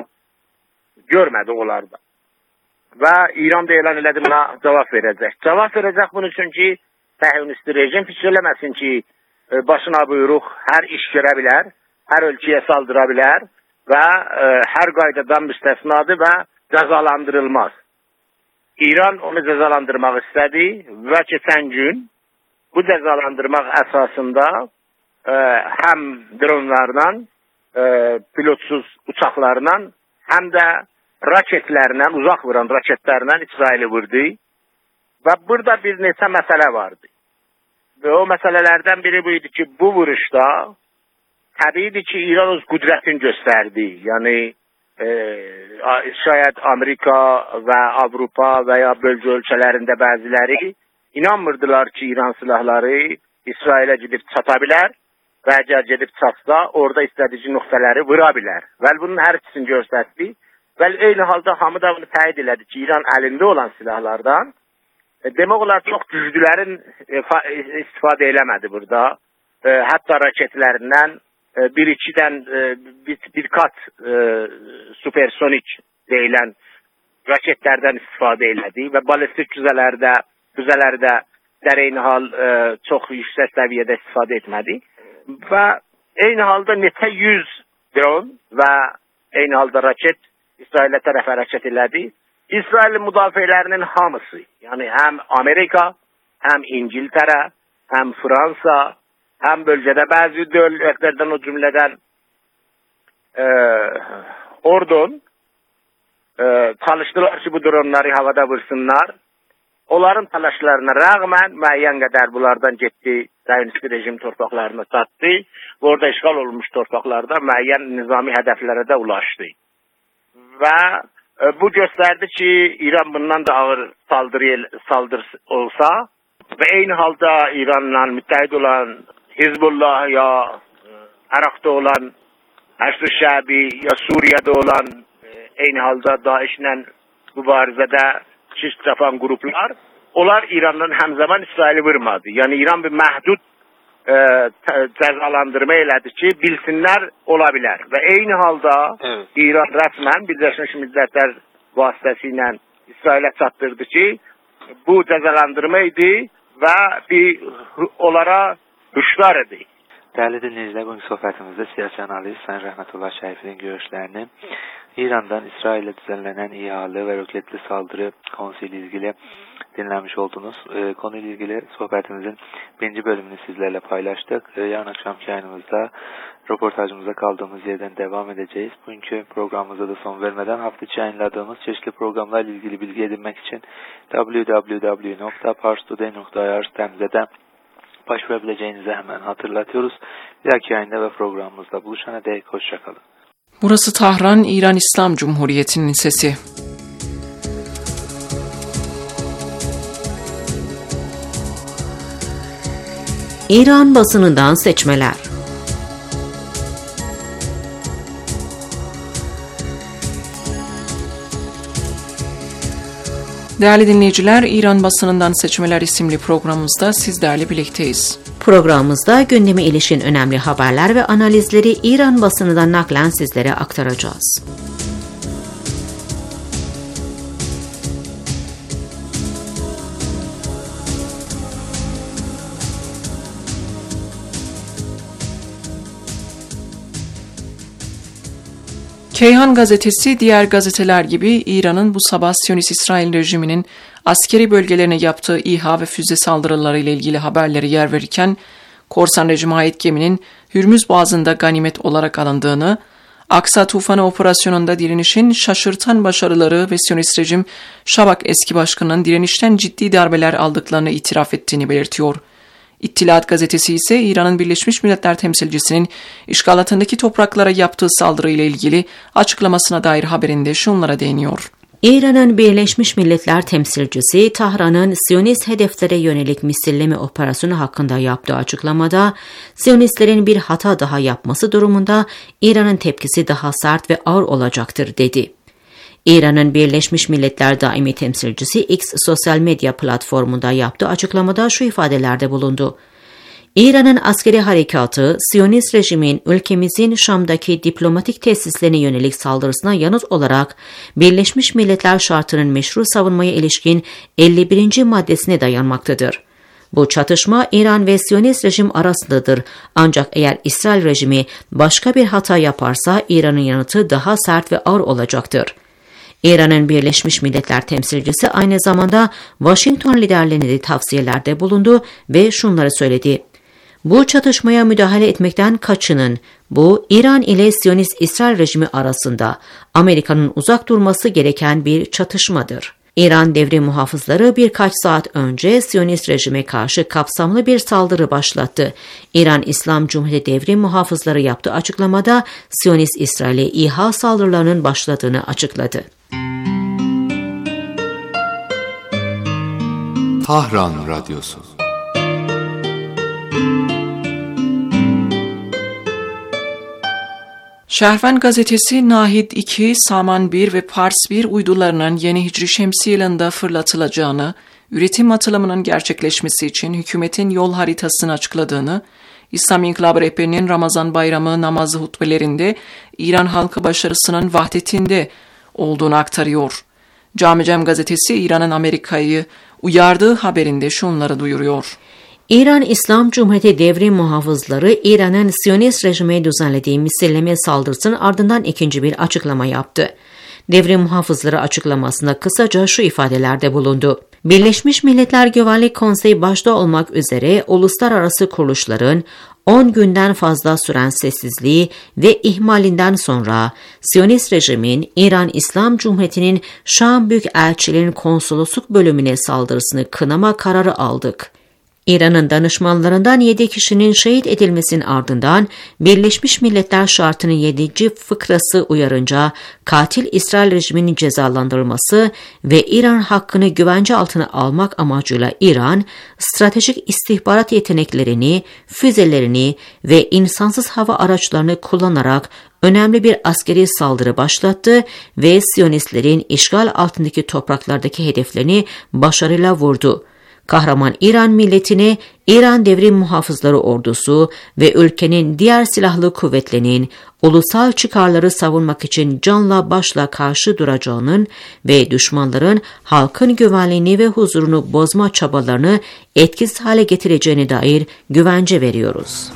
S6: görmədi onlarda. Və İran da elan elədi, buna cavab verəcək. Cavab verəcək bunun üçün ki, Siyonist rejim fikir eləməsin ki, başına buyruq hər iş görə bilər, hər ölkəyə saldıra bilər və hər qaydadan müstəsnadır və cəzalandırılmaz. İran onu cəzalandırmaq istədi və keçən gün bu cəzalandırmaq əsasında həm dronlarla, pilotsuz uçaqlarla, həm də raketlərlə, uzaq vuran raketlərlə İsraili vurdu. Və burada bir neçə məsələ vardı. Və o məsələlərdən biri bu idi ki, bu vuruşda təbiidir ki, İran öz qüdrətini göstərdi. Yəni, şayət Amerika və Avropa və ya bölgə ölkələrində bəziləri inanmırdılar ki, İran silahları İsrailə gedib çata bilər və əgər gedib çatsa, orada istədici nöqtələri vura bilər. Və bunun hər ikisini göstərdi. Və eyni halda hamı da bunu təyid elədi ki, İran əlində olan silahlardan demək olar çox güclülərin istifadə eləmədi burada. Hətta raketlərindən bir kat supersonik deyilən raketlərdən istifadə elədi və ballistik füzələrdə eyni hal çox yüksək səviyyədə istifadə etmədi. Və eyni halda neçə 100 dron və eyni halda raket İsrailə tərəf hərəkət elədi. İsrail müdafiələrinin hamısı, yəni həm Amerika, həm İngiltərə, həm Fransa, hem bölgede bazı devletlerden o cümleden Ordon çalıştılar ki bu dronları havada vursunlar. Onların talaşlarına rağmen müəyyən qədər bunlardan getdi, Zionist rejim torpaqlarını tattı ve orada işgal olmuş torpaqlarda müəyyən nizami hedeflere de ulaştı. Ve bu gösterdi ki İran bundan da ağır saldırı olsa ve aynı halda İran'la müttehid olan Hizbullah ya Irak'ta olan Haçlı Şabi ya Suriye'de olan aynı halda DAEŞ'le mübarizede çift yapan gruplar, onlar İran'dan hemzaman İsrail'i vurmadı. Yani İran bir məhdud cezalandırma elədi ki, bilsinler olabilir. Ve aynı halda evet, İran resmen Birleşmiş Milletler vasıtasıyla İsrail'e çattırdı ki, bu cezalandırmaydı ve bir onlara hüşdar idi.
S11: Değerli dinleyiciler, bugün sohbetimizde siyasi analist Sayın Rəhmətullah Şərifin görüşlerini İran'dan İsrail'e düzenlenen İHA'lı ve roketli saldırı konusuyla ilgili dinlenmiş oldunuz. Konuyla ilgili sohbetimizin 1. bölümünü sizlerle paylaştık. Yarın akşamki yayınımızda röportajımıza kaldığımız yerden devam edeceğiz. Bugünkü programımıza da son vermeden hafta içi yayınladığımız çeşitli programlarla ilgili bilgi edinmek için www.parstoday.ir sitemizde başvurabileceğinizi hemen hatırlatıyoruz. Bir dahaki yayında ve programımızda buluşana dek hoşçakalın.
S10: Burası Tahran, İran İslam Cumhuriyeti'nin sesi.
S12: İran basınından seçmeler.
S10: Değerli dinleyiciler, İran basınından seçmeler isimli programımızda sizlerle birlikteyiz.
S12: Programımızda gündeme ilişkin önemli haberler ve analizleri İran basınından naklen sizlere aktaracağız.
S10: Keyhan gazetesi diğer gazeteler gibi İran'ın bu sabah Siyonist İsrail rejiminin askeri bölgelerine yaptığı İHA ve füze saldırıları ile ilgili haberleri yer verirken, korsan rejime ait geminin Hürmüz Boğazı'nda ganimet olarak alındığını, Aksa Tufanı operasyonunda direnişin şaşırtan başarıları ve Siyonist rejim Şabak eski başkanının direnişten ciddi darbeler aldıklarını itiraf ettiğini belirtiyor. İttilaat gazetesi ise İran'ın Birleşmiş Milletler temsilcisinin işgal altındaki topraklara yaptığı saldırı ile ilgili açıklamasına dair haberinde şunlara değiniyor.
S12: İran'ın Birleşmiş Milletler temsilcisi Tahran'ın Siyonist hedeflere yönelik misilleme operasyonu hakkında yaptığı açıklamada, Siyonistlerin bir hata daha yapması durumunda İran'ın tepkisi daha sert ve ağır olacaktır dedi. İran'ın Birleşmiş Milletler daimi temsilcisi X sosyal medya platformunda yaptığı açıklamada şu ifadelerde bulundu. İran'ın askeri harekatı, Siyonist rejimin ülkemizin Şam'daki diplomatik tesislerine yönelik saldırısına yanıt olarak Birleşmiş Milletler şartının meşru savunmaya ilişkin 51. maddesine dayanmaktadır. Bu çatışma İran ve Siyonist rejim arasındadır. Ancak eğer İsrail rejimi başka bir hata yaparsa İran'ın yanıtı daha sert ve ağır olacaktır. İran'ın Birleşmiş Milletler temsilcisi aynı zamanda Washington liderlerine de tavsiyelerde bulundu ve şunları söyledi. Bu çatışmaya müdahale etmekten kaçının. Bu İran ile Siyonist İsrail rejimi arasında Amerika'nın uzak durması gereken bir çatışmadır. İran devrim muhafızları birkaç saat önce Siyonist rejime karşı kapsamlı bir saldırı başlattı. İran İslam Cumhuriyeti devrim muhafızları yaptığı açıklamada Siyonist İsrail'e İHA saldırılarının başladığını açıkladı.
S13: Tahran Radyosu.
S10: Şehven gazetesi Nahid 2, Saman 1 ve Pars 1 uydularının yeni Hicri Şemsi yılında fırlatılacağını, üretim atılımının gerçekleşmesi için hükümetin yol haritasını açıkladığını, İslam İnkılabı rehberinin Ramazan bayramı namazı hutbelerinde İran halkı başarısının vahdetinde olduğunu aktarıyor. Camicem gazetesi İran'ın Amerika'yı uyardığı haberinde şunları duyuruyor.
S12: İran İslam Cumhuriyeti devrim muhafızları İran'ın Siyonist rejime düzenlediği misilleme saldırısının ardından ikinci bir açıklama yaptı. Devrim muhafızları açıklamasında kısaca şu ifadelerde bulundu. Birleşmiş Milletler Güvenlik Konseyi başta olmak üzere uluslararası kuruluşların 10 günden fazla süren sessizliği ve ihmalinden sonra Siyonist rejimin İran İslam Cumhuriyeti'nin Şam Büyükelçiliğinin konsolosluk bölümüne saldırısını kınama kararı aldık. İran'ın danışmanlarından 7 kişinin şehit edilmesinin ardından Birleşmiş Milletler Şartı'nın 7. fıkrası uyarınca katil İsrail rejiminin cezalandırılması ve İran hakkını güvence altına almak amacıyla İran, stratejik istihbarat yeteneklerini, füzelerini ve insansız hava araçlarını kullanarak önemli bir askeri saldırı başlattı ve Siyonistlerin işgal altındaki topraklardaki hedeflerini başarıyla vurdu. Kahraman İran milletine, İran Devrim Muhafızları Ordusu ve ülkenin diğer silahlı kuvvetlerinin ulusal çıkarları savunmak için canla başla karşı duracağının ve düşmanların halkın güvenliğini ve huzurunu bozma çabalarını etkisiz hale getireceğine dair güvence veriyoruz.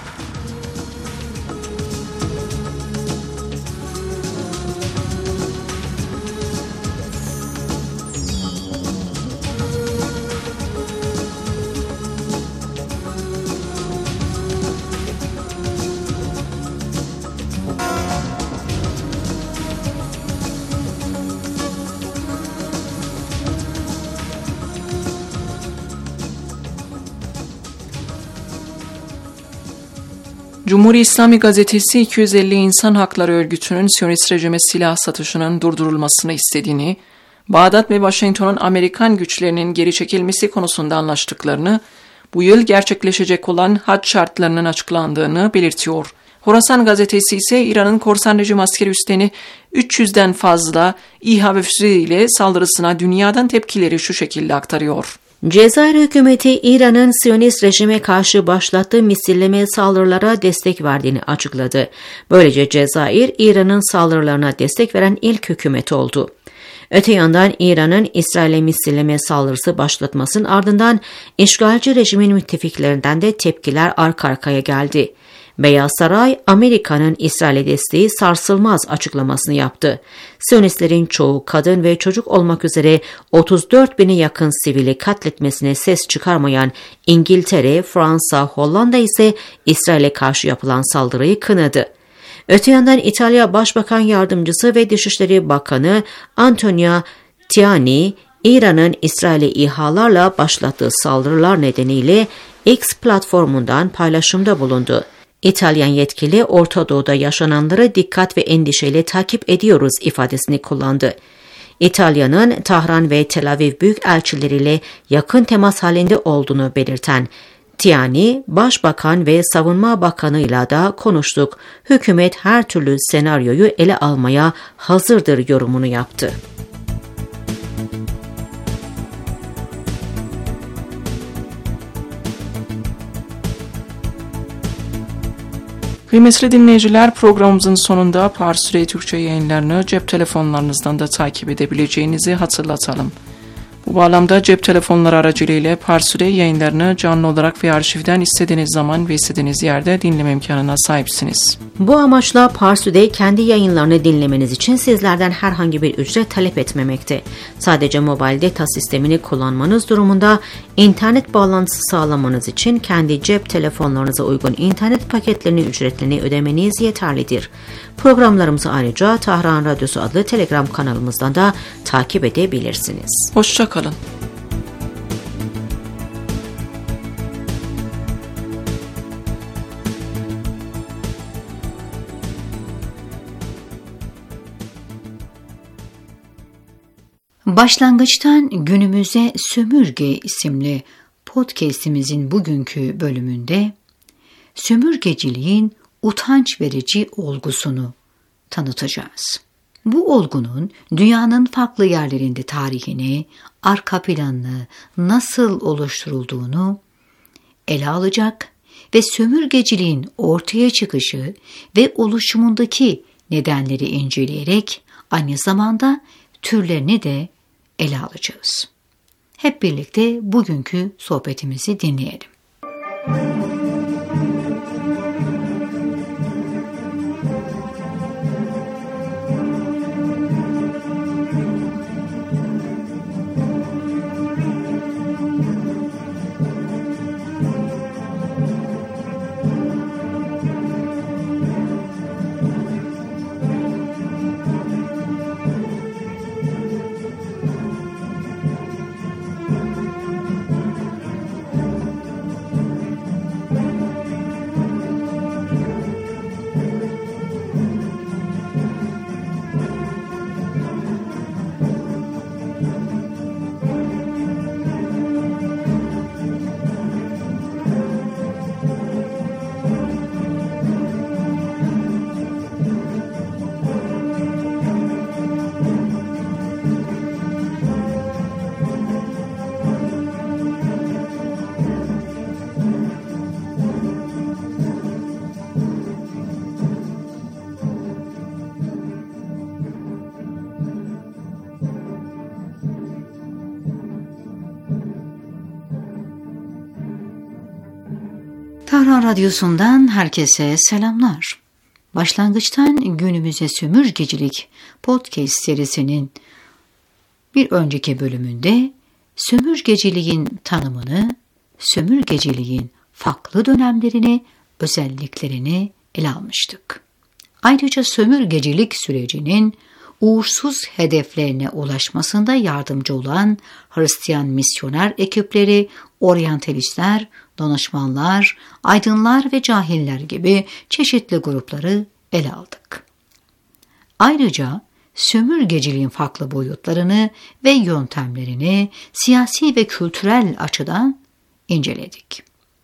S10: Cumhuriyet İslami Gazetesi 250 İnsan Hakları Örgütü'nün Siyonist rejime silah satışının durdurulmasını istediğini, Bağdat ve Washington'un Amerikan güçlerinin geri çekilmesi konusunda anlaştıklarını, bu yıl gerçekleşecek olan hac şartlarının açıklandığını belirtiyor. Horasan Gazetesi ise İran'ın korsan rejim askeri üslerini 300'den fazla İHA ve füze ile saldırısına dünyadan tepkileri şu şekilde aktarıyor.
S12: Cezayir hükümeti İran'ın Siyonist rejime karşı başlattığı misilleme saldırılara destek verdiğini açıkladı. Böylece Cezayir, İran'ın saldırılarına destek veren ilk hükümet oldu. Öte yandan İran'ın İsrail'e misilleme saldırısı başlatmasının ardından işgalci rejimin müttefiklerinden de tepkiler arka arkaya geldi. Beyaz Saray, Amerika'nın İsrail'e desteği sarsılmaz açıklamasını yaptı. Siyonistlerin çoğu kadın ve çocuk olmak üzere 34 bine yakın sivili katletmesine ses çıkarmayan İngiltere, Fransa, Hollanda ise İsrail'e karşı yapılan saldırıyı kınadı. Öte yandan İtalya Başbakan Yardımcısı ve Dışişleri Bakanı Antonio Tajani, İran'ın İsrail'e İHA'larla başlattığı saldırılar nedeniyle X platformundan paylaşımda bulundu. İtalyan yetkili Orta Doğu'da yaşananları dikkat ve endişeyle takip ediyoruz ifadesini kullandı. İtalya'nın Tahran ve Tel Aviv büyükelçileriyle yakın temas halinde olduğunu belirten Tajani, Başbakan ve Savunma Bakanı'yla da konuştuk. Hükümet her türlü senaryoyu ele almaya hazırdır yorumunu yaptı.
S10: Kıymetli dinleyiciler, programımızın sonunda Pars Süre Türkçe yayınlarını cep telefonlarınızdan da takip edebileceğinizi hatırlatalım. Bu bağlamda cep telefonları aracılığıyla Pars Süre yayınlarını canlı olarak ve arşivden istediğiniz zaman ve istediğiniz yerde dinleme imkanına sahipsiniz.
S12: Bu amaçla Pars Süre kendi yayınlarını dinlemeniz için sizlerden herhangi bir ücret talep etmemekte. Sadece mobil data sistemini kullanmanız durumunda internet bağlantısı sağlamanız için kendi cep telefonlarınıza uygun internet paketlerini ücretlerini ödemeniz yeterlidir. Programlarımızı ayrıca Tahran Radyosu adlı Telegram kanalımızdan da takip edebilirsiniz.
S10: Hoşça kalın.
S3: Başlangıçtan Günümüze Sömürge isimli podcast'imizin bugünkü bölümünde sömürgeciliğin utanç verici olgusunu tanıtacağız. Bu olgunun dünyanın farklı yerlerinde tarihini, arka planını nasıl oluşturulduğunu ele alacak ve sömürgeciliğin ortaya çıkışı ve oluşumundaki nedenleri inceleyerek aynı zamanda türlerini de ele alacağız. Hep birlikte bugünkü sohbetimizi dinleyelim. Tahran Radyosu'ndan herkese selamlar. Başlangıçtan günümüze sömürgecilik podcast serisinin bir önceki bölümünde sömürgeciliğin tanımını, sömürgeciliğin farklı dönemlerini, özelliklerini ele almıştık. Ayrıca sömürgecilik sürecinin uğursuz hedeflerine ulaşmasında yardımcı olan Hristiyan misyoner ekipleri, oryantalistler, danışmanlar, aydınlar ve cahiller gibi çeşitli grupları ele aldık. Ayrıca sömürgeciliğin farklı boyutlarını ve yöntemlerini siyasi ve kültürel açıdan inceledik.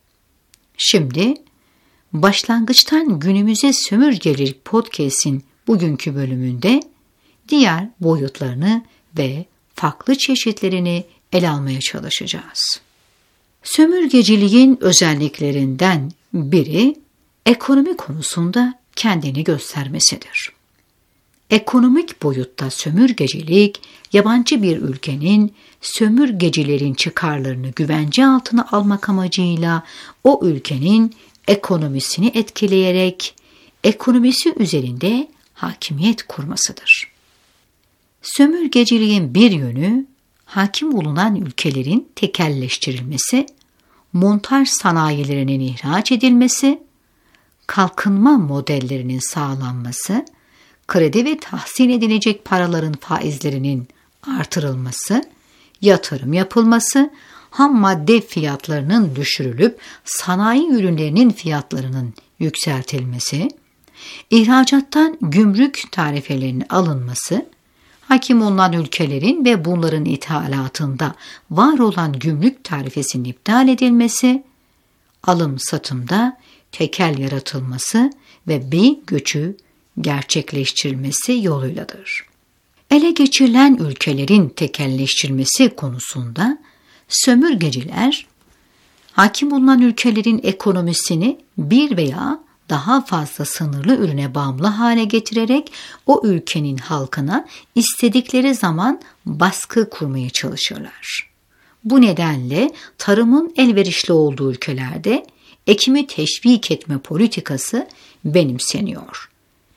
S3: Şimdi başlangıçtan günümüze sömürgecilik podcast'in bugünkü bölümünde diğer boyutlarını ve farklı çeşitlerini ele almaya çalışacağız. Sömürgeciliğin özelliklerinden biri ekonomi konusunda kendini göstermesidir. Ekonomik boyutta sömürgecilik, yabancı bir ülkenin sömürgecilerin çıkarlarını güvence altına almak amacıyla o ülkenin ekonomisini etkileyerek ekonomisi üzerinde hakimiyet kurmasıdır. Sömürgeciliğin bir yönü, hakim bulunan ülkelerin tekelleştirilmesi, montaj sanayilerinin ihraç edilmesi, kalkınma modellerinin sağlanması, kredi ve tahsil edilecek paraların faizlerinin artırılması, yatırım yapılması, ham madde fiyatlarının düşürülüp sanayi ürünlerinin fiyatlarının yükseltilmesi, ihracattan gümrük tarifelerinin alınması, hakim olan ülkelerin ve bunların ithalatında var olan gümrük tarifesinin iptal edilmesi, alım-satımda tekel yaratılması ve bey göçü gerçekleştirilmesi yoluyladır. Ele geçirilen ülkelerin tekelleştirilmesi konusunda sömürgeciler, hakim bulunan ülkelerin ekonomisini bir veya daha fazla sınırlı ürüne bağımlı hale getirerek o ülkenin halkına istedikleri zaman baskı kurmaya çalışırlar. Bu nedenle tarımın elverişli olduğu ülkelerde ekimi teşvik etme politikası benimseniyor.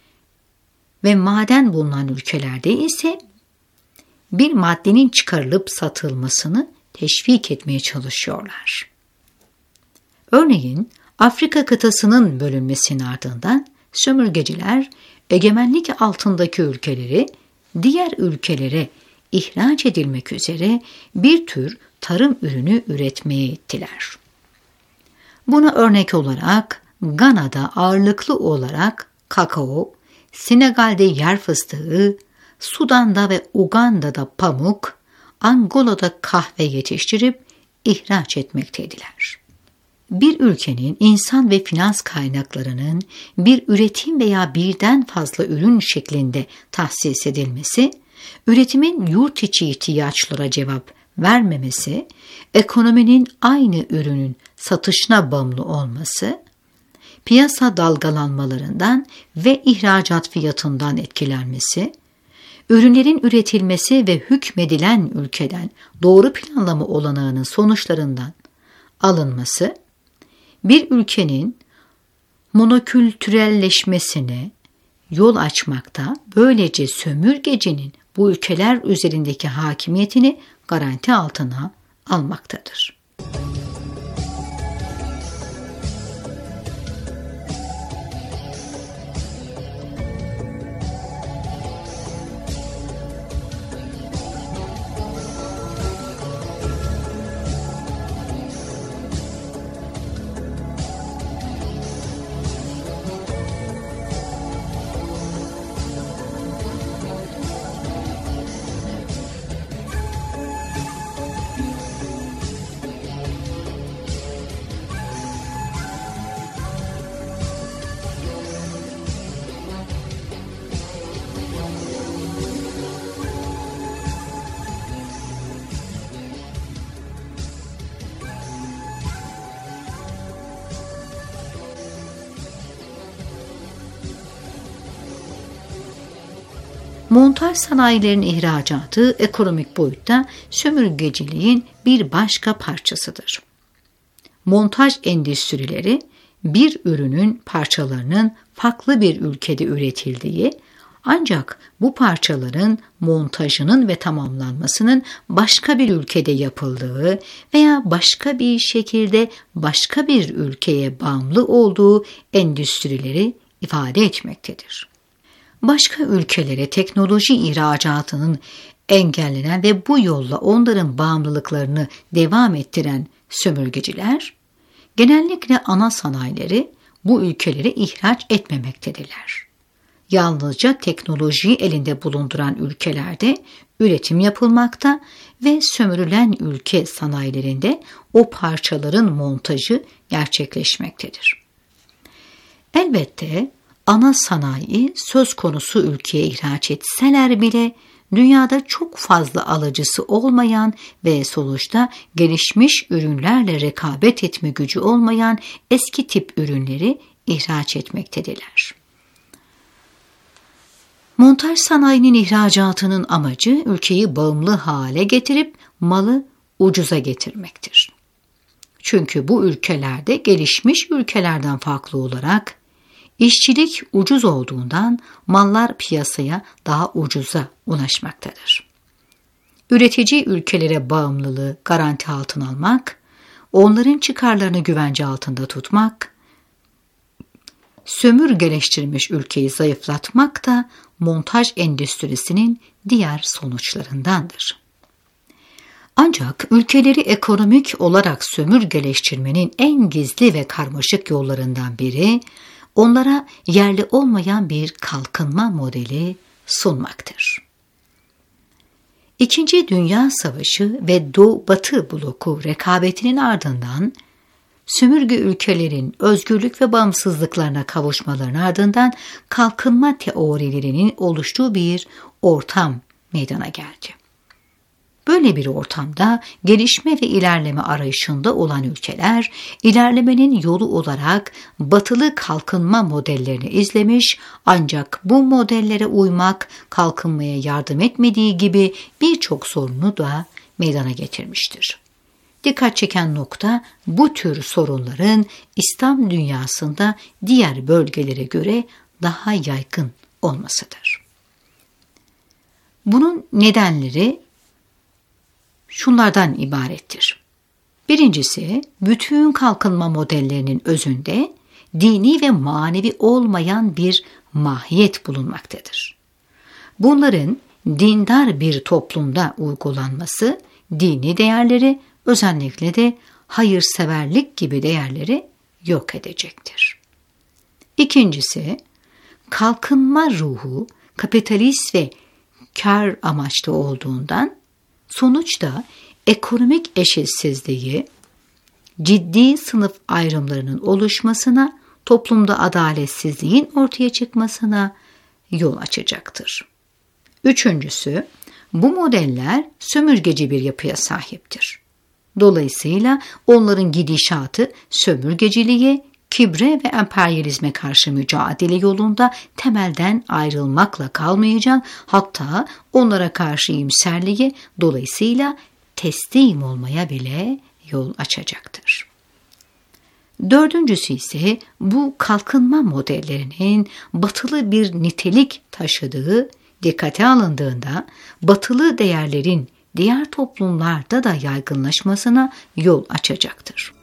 S3: Ve maden bulunan ülkelerde ise bir maddenin çıkarılıp satılmasını teşvik etmeye çalışıyorlar. Örneğin Afrika kıtasının bölünmesinin ardından sömürgeciler egemenlik altındaki ülkeleri diğer ülkelere ihraç edilmek üzere bir tür tarım ürünü üretmeye ittiler. Buna örnek olarak Gana'da ağırlıklı olarak kakao, Senegal'de yer fıstığı, Sudan'da ve Uganda'da pamuk, Angola'da kahve yetiştirip ihraç etmekteydiler. Bir ülkenin insan ve finans kaynaklarının bir üretim veya birden fazla ürün şeklinde tahsis edilmesi, üretimin yurt içi ihtiyaçlara cevap vermemesi, ekonominin aynı ürünün satışına bağımlı olması, piyasa dalgalanmalarından ve ihracat fiyatından etkilenmesi, ürünlerin üretilmesi ve hükmedilen ülkeden doğru planlama olanağının sonuçlarından alınması, bir ülkenin monokültürelleşmesine yol açmakta, böylece sömürgecinin bu ülkeler üzerindeki hakimiyetini garanti altına almaktadır. Montaj sanayilerinin ihracatı ekonomik boyutta sömürgeciliğin bir başka parçasıdır. Montaj endüstrileri bir ürünün parçalarının farklı bir ülkede üretildiği, ancak bu parçaların montajının ve tamamlanmasının başka bir ülkede yapıldığı veya başka bir şekilde başka bir ülkeye bağımlı olduğu endüstrileri ifade etmektedir. Başka ülkelere teknoloji ihracatının engellenen ve bu yolla onların bağımlılıklarını devam ettiren sömürgeciler, genellikle ana sanayileri bu ülkelere ihraç etmemektedirler. Yalnızca teknolojiyi elinde bulunduran ülkelerde üretim yapılmakta ve sömürülen ülke sanayilerinde o parçaların montajı gerçekleşmektedir. Elbette ana sanayi söz konusu ülkeye ihraç etseler bile dünyada çok fazla alıcısı olmayan ve sonuçta gelişmiş ürünlerle rekabet etme gücü olmayan eski tip ürünleri ihraç etmektedirler. Montaj sanayinin ihracatının amacı ülkeyi bağımlı hale getirip malı ucuza getirmektir. Çünkü bu ülkelerde gelişmiş ülkelerden farklı olarak işçilik ucuz olduğundan mallar piyasaya daha ucuza ulaşmaktadır. Üretici ülkelere bağımlılığı garanti altına almak, onların çıkarlarını güvence altında tutmak, sömürgeleştirilmiş ülkeyi zayıflatmak da montaj endüstrisinin diğer sonuçlarındandır. Ancak ülkeleri ekonomik olarak sömürgeleştirmenin en gizli ve karmaşık yollarından biri, onlara yerli olmayan bir kalkınma modeli sunmaktır. İkinci Dünya Savaşı ve Doğu-Batı bloku rekabetinin ardından sömürge ülkelerin özgürlük ve bağımsızlıklarına kavuşmalarının ardından kalkınma teorilerinin oluştuğu bir ortam meydana geldi. Böyle bir ortamda gelişme ve ilerleme arayışında olan ülkeler, ilerlemenin yolu olarak batılı kalkınma modellerini izlemiş, ancak bu modellere uymak kalkınmaya yardım etmediği gibi birçok sorunu da meydana getirmiştir. Dikkat çeken nokta bu tür sorunların İslam dünyasında diğer bölgelere göre daha yaygın olmasıdır. Bunun nedenleri şunlardan ibarettir. Birincisi, bütün kalkınma modellerinin özünde dini ve manevi olmayan bir mahiyet bulunmaktadır. Bunların dindar bir toplumda uygulanması, dini değerleri, özellikle de hayırseverlik gibi değerleri yok edecektir. İkincisi, kalkınma ruhu kapitalist ve kar amaçlı olduğundan, sonuçta ekonomik eşitsizliği, ciddi sınıf ayrımlarının oluşmasına, toplumda adaletsizliğin ortaya çıkmasına yol açacaktır. Üçüncüsü, bu modeller sömürgeci bir yapıya sahiptir. Dolayısıyla onların gidişatı sömürgeciliğe, kibre ve emperyalizme karşı mücadele yolunda temelden ayrılmakla kalmayacak, hatta onlara karşı iyimserliğe, dolayısıyla teslim olmaya bile yol açacaktır. Dördüncüsü ise bu kalkınma modellerinin batılı bir nitelik taşıdığı dikkate alındığında batılı değerlerin diğer toplumlarda da yaygınlaşmasına yol açacaktır.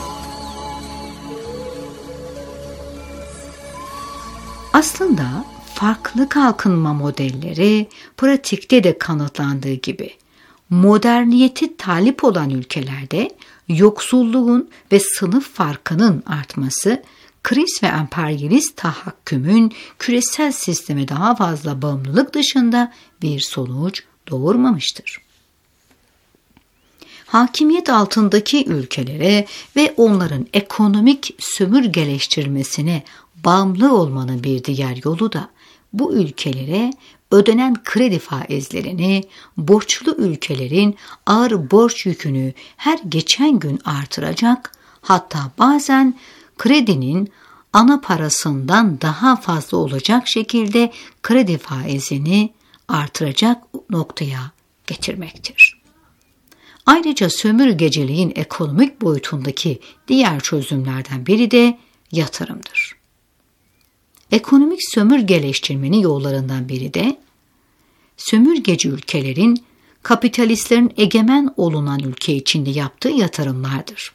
S3: Aslında farklı kalkınma modelleri pratikte de kanıtlandığı gibi moderniyeti talip olan ülkelerde yoksulluğun ve sınıf farkının artması, kriz ve emperyalist tahakkümün küresel sisteme daha fazla bağımlılık dışında bir sonuç doğurmamıştır. Hakimiyet altındaki ülkelere ve onların ekonomik sömürgeleştirmesine bağımlı olmanın bir diğer yolu da bu ülkelere ödenen kredi faizlerini, borçlu ülkelerin ağır borç yükünü her geçen gün artıracak, hatta bazen kredinin ana parasından daha fazla olacak şekilde kredi faizini artıracak noktaya getirmektir. Ayrıca sömürgeciliğin ekonomik boyutundaki diğer çözümlerden biri de yatırımdır. Ekonomik sömürgeleştirmenin yollarından biri de sömürgeci ülkelerin kapitalistlerin egemen olunan ülke içinde yaptığı yatırımlardır.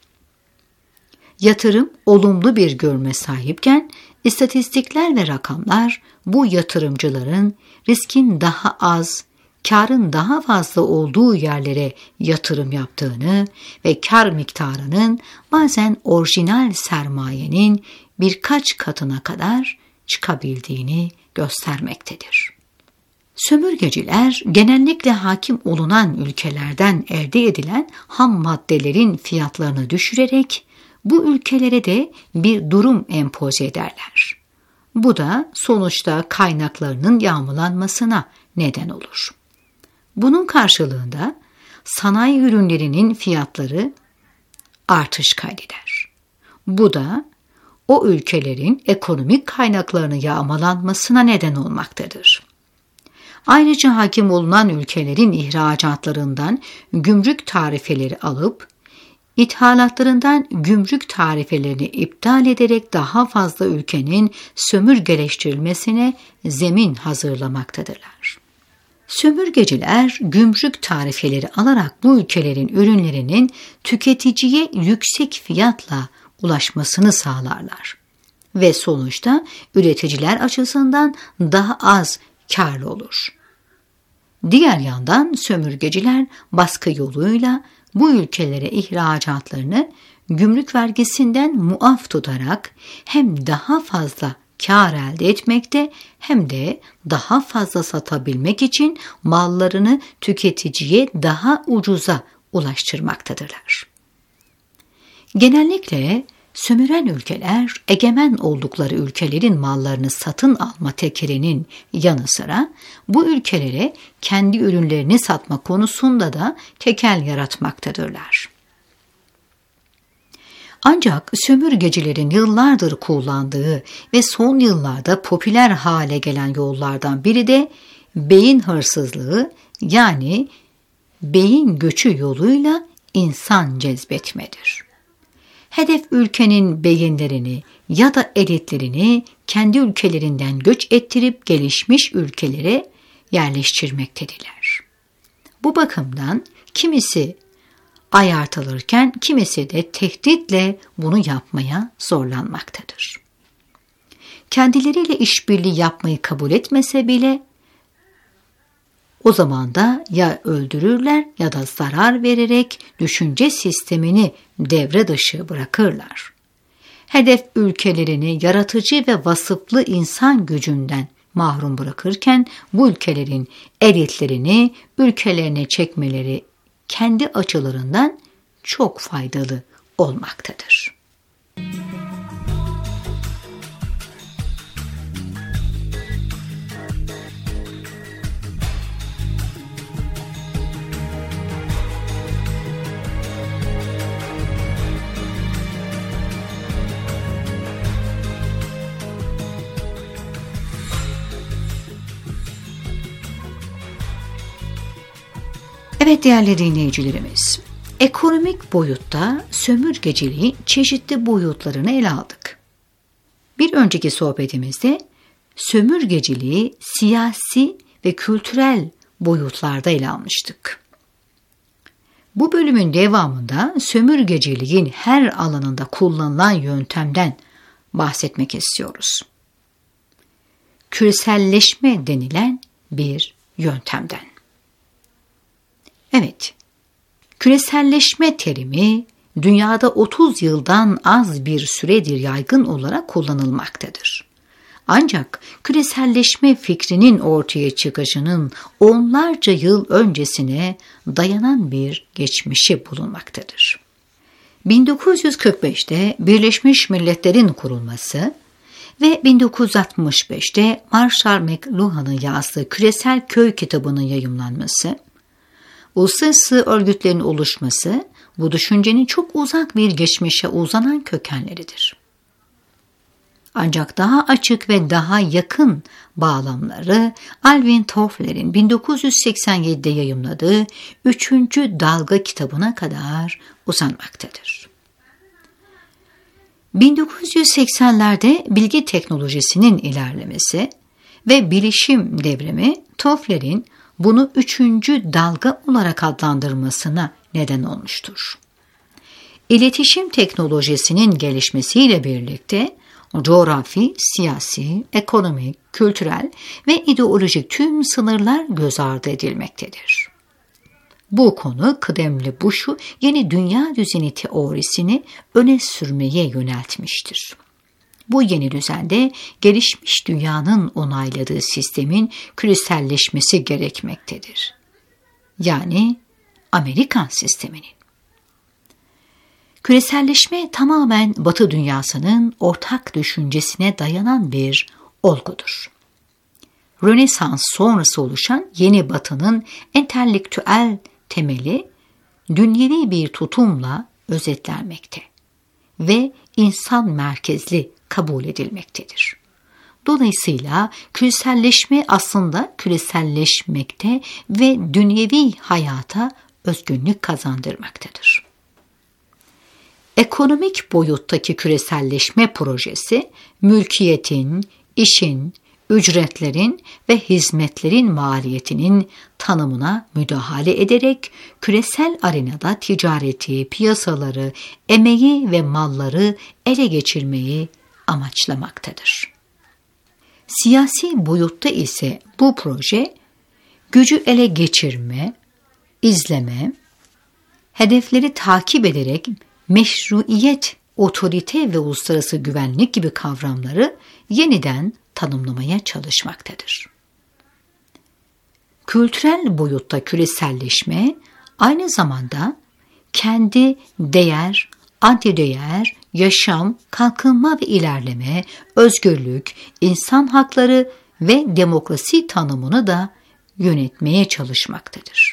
S3: Yatırım olumlu bir görünüme sahipken istatistikler ve rakamlar bu yatırımcıların riskin daha az, karın daha fazla olduğu yerlere yatırım yaptığını ve kar miktarının bazen orijinal sermayenin birkaç katına kadar çıkabildiğini göstermektedir. Sömürgeciler genellikle hakim olunan ülkelerden elde edilen ham maddelerin fiyatlarını düşürerek bu ülkelere de bir durum empoze ederler. Bu da sonuçta kaynaklarının yağmalanmasına neden olur. Bunun karşılığında sanayi ürünlerinin fiyatları artış kaydeder. Bu da o ülkelerin ekonomik kaynaklarını yağmalanmasına neden olmaktadır. Ayrıca hakim olunan ülkelerin ihracatlarından gümrük tarifeleri alıp, ithalatlarından gümrük tarifelerini iptal ederek daha fazla ülkenin sömürgeleştirilmesine zemin hazırlamaktadırlar. Sömürgeciler gümrük tarifeleri alarak bu ülkelerin ürünlerinin tüketiciye yüksek fiyatla ulaşmasını sağlarlar ve sonuçta üreticiler açısından daha az kârlı olur. Diğer yandan sömürgeciler baskı yoluyla bu ülkelere ihracatlarını gümrük vergisinden muaf tutarak hem daha fazla kâr elde etmekte hem de daha fazla satabilmek için mallarını tüketiciye daha ucuza ulaştırmaktadırlar. Genellikle sömüren ülkeler egemen oldukları ülkelerin mallarını satın alma tekelinin yanı sıra bu ülkelere kendi ürünlerini satma konusunda da tekel yaratmaktadırlar. Ancak sömürgecilerin yıllardır kullandığı ve son yıllarda popüler hale gelen yollardan biri de beyin hırsızlığı, yani beyin göçü yoluyla insan cezbetmedir. Hedef ülkenin beyinlerini ya da elitlerini kendi ülkelerinden göç ettirip gelişmiş ülkelere yerleştirmektedirler. Bu bakımdan kimisi ayartılırken kimisi de tehditle bunu yapmaya zorlanmaktadır. Kendileriyle işbirliği yapmayı kabul etmese bile o zaman da ya öldürürler ya da zarar vererek düşünce sistemini devre dışı bırakırlar. Hedef ülkelerini yaratıcı ve vasıflı insan gücünden mahrum bırakırken bu ülkelerin elitlerini ülkelerine çekmeleri kendi açılarından çok faydalı olmaktadır. Evet değerli dinleyicilerimiz, ekonomik boyutta sömürgeciliğin çeşitli boyutlarını ele aldık. Bir önceki sohbetimizde sömürgeciliği siyasi ve kültürel boyutlarda ele almıştık. Bu bölümün devamında sömürgeciliğin her alanında kullanılan yöntemden bahsetmek istiyoruz. küreselleşme denilen bir yöntemden. Evet, küreselleşme terimi dünyada 30 yıldan az bir süredir yaygın olarak kullanılmaktadır. Ancak küreselleşme fikrinin ortaya çıkışının onlarca yıl öncesine dayanan bir geçmişi bulunmaktadır. 1945'te Birleşmiş Milletler'in kurulması ve 1965'te Marshall McLuhan'ın yazdığı Küresel Köy kitabının yayımlanması, uluslararası örgütlerin oluşması bu düşüncenin çok uzak bir geçmişe uzanan kökenleridir. Ancak daha açık ve daha yakın bağlamları Alvin Toffler'in 1987'de yayımladığı 3. Dalga kitabına kadar uzanmaktadır. 1980'lerde bilgi teknolojisinin ilerlemesi ve bilişim devrimi Toffler'in bunu 3. dalga olarak adlandırmasına neden olmuştur. İletişim teknolojisinin gelişmesiyle birlikte coğrafi, siyasi, ekonomik, kültürel ve ideolojik tüm sınırlar göz ardı edilmektedir. Bu konu kıdemli Bush'u yeni dünya düzeni teorisini öne sürmeye yöneltmiştir. Bu yeni düzende gelişmiş dünyanın onayladığı sistemin küreselleşmesi gerekmektedir. Yani Amerikan sisteminin. Küreselleşme tamamen Batı dünyasının ortak düşüncesine dayanan bir olgudur. Rönesans sonrası oluşan yeni Batı'nın entelektüel temeli dünyevi bir tutumla özetlenmekte ve insan merkezli kabul edilmektedir. Dolayısıyla küreselleşme aslında küreselleşmekte ve dünyevi hayata özgünlük kazandırmaktadır. Ekonomik boyuttaki küreselleşme projesi, mülkiyetin, işin, ücretlerin ve hizmetlerin maliyetinin tanımına müdahale ederek küresel arenada ticareti, piyasaları, emeği ve malları ele geçirmeyi amaçlamaktadır. Siyasi boyutta ise bu proje, gücü ele geçirme, izleme, hedefleri takip ederek meşruiyet, otorite ve uluslararası güvenlik gibi kavramları yeniden tanımlamaya çalışmaktadır. Kültürel boyutta küreselleşme aynı zamanda kendi değer, antideğer, yaşam, kalkınma ve ilerleme, özgürlük, insan hakları ve demokrasi tanımını da yönetmeye çalışmaktadır.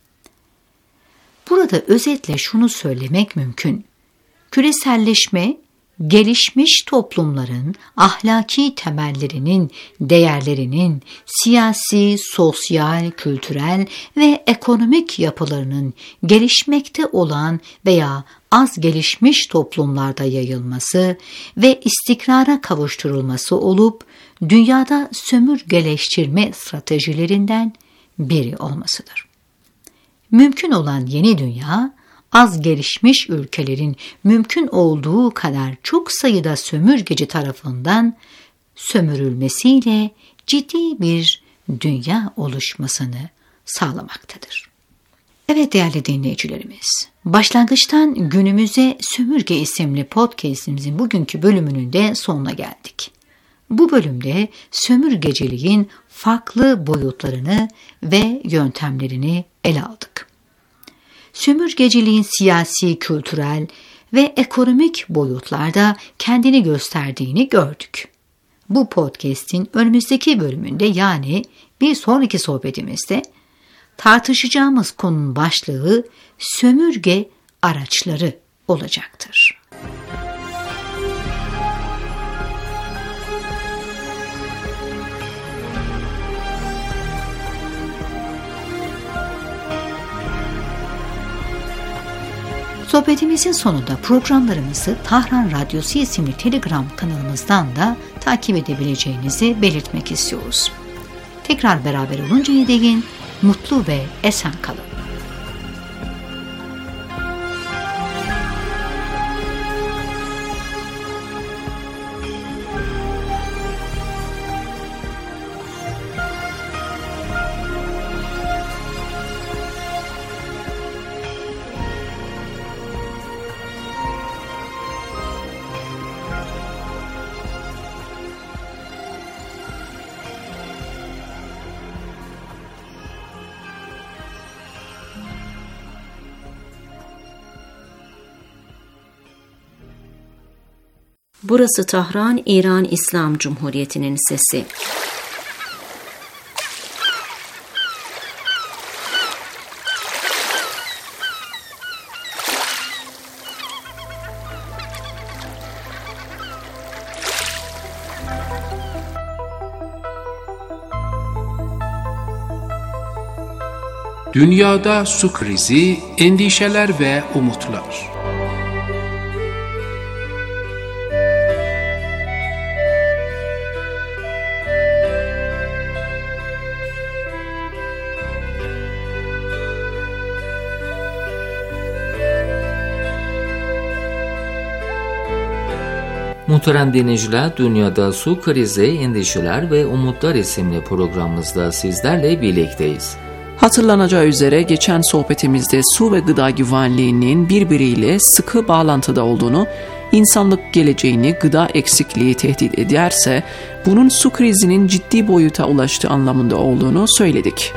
S3: Burada özetle şunu söylemek mümkün. Küreselleşme, gelişmiş toplumların ahlaki temellerinin, değerlerinin, siyasi, sosyal, kültürel ve ekonomik yapılarının gelişmekte olan veya az gelişmiş toplumlarda yayılması ve istikrara kavuşturulması olup dünyada sömürgeleştirme stratejilerinden biri olmasıdır. Mümkün olan yeni dünya, az gelişmiş ülkelerin mümkün olduğu kadar çok sayıda sömürgeci tarafından sömürülmesiyle ciddi bir dünya oluşmasını sağlamaktadır. Evet değerli dinleyicilerimiz, başlangıçtan günümüze sömürge isimli podcastimizin bugünkü bölümünün de sonuna geldik. Bu bölümde sömürgeciliğin farklı boyutlarını ve yöntemlerini ele aldık. Sömürgeciliğin siyasi, kültürel ve ekonomik boyutlarda kendini gösterdiğini gördük. Bu podcast'in önümüzdeki bölümünde, yani bir sonraki sohbetimizde tartışacağımız konunun başlığı sömürge araçları olacaktır. Sohbetimizin sonunda programlarımızı Tahran Radyosu isimli Telegram kanalımızdan da takip edebileceğinizi belirtmek istiyoruz. Tekrar beraber oluncaya değin mutlu ve esen kalın.
S12: Burası Tahran, İran İslam Cumhuriyeti'nin sesi.
S14: Dünyada su krizi, endişeler ve umutlar.
S4: Muhterem dinleyiciler, Dünyada Su Krizi, Endişeler ve Umutlar isimli programımızda sizlerle birlikteyiz.
S10: Hatırlanacağı üzere geçen sohbetimizde su ve gıda güvenliğinin birbiriyle sıkı bağlantıda olduğunu, insanlık geleceğini gıda eksikliği tehdit ederse bunun su krizinin ciddi boyuta ulaştığı anlamında olduğunu söyledik.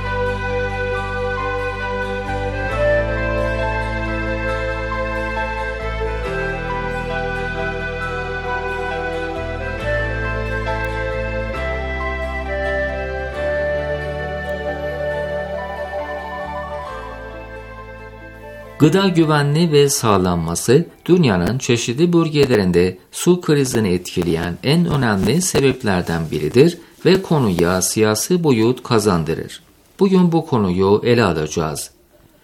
S4: Gıda güvenliği ve sağlanması, dünyanın çeşitli bölgelerinde su krizini etkileyen en önemli sebeplerden biridir ve konuya siyasi boyut kazandırır. Bugün bu konuyu ele alacağız.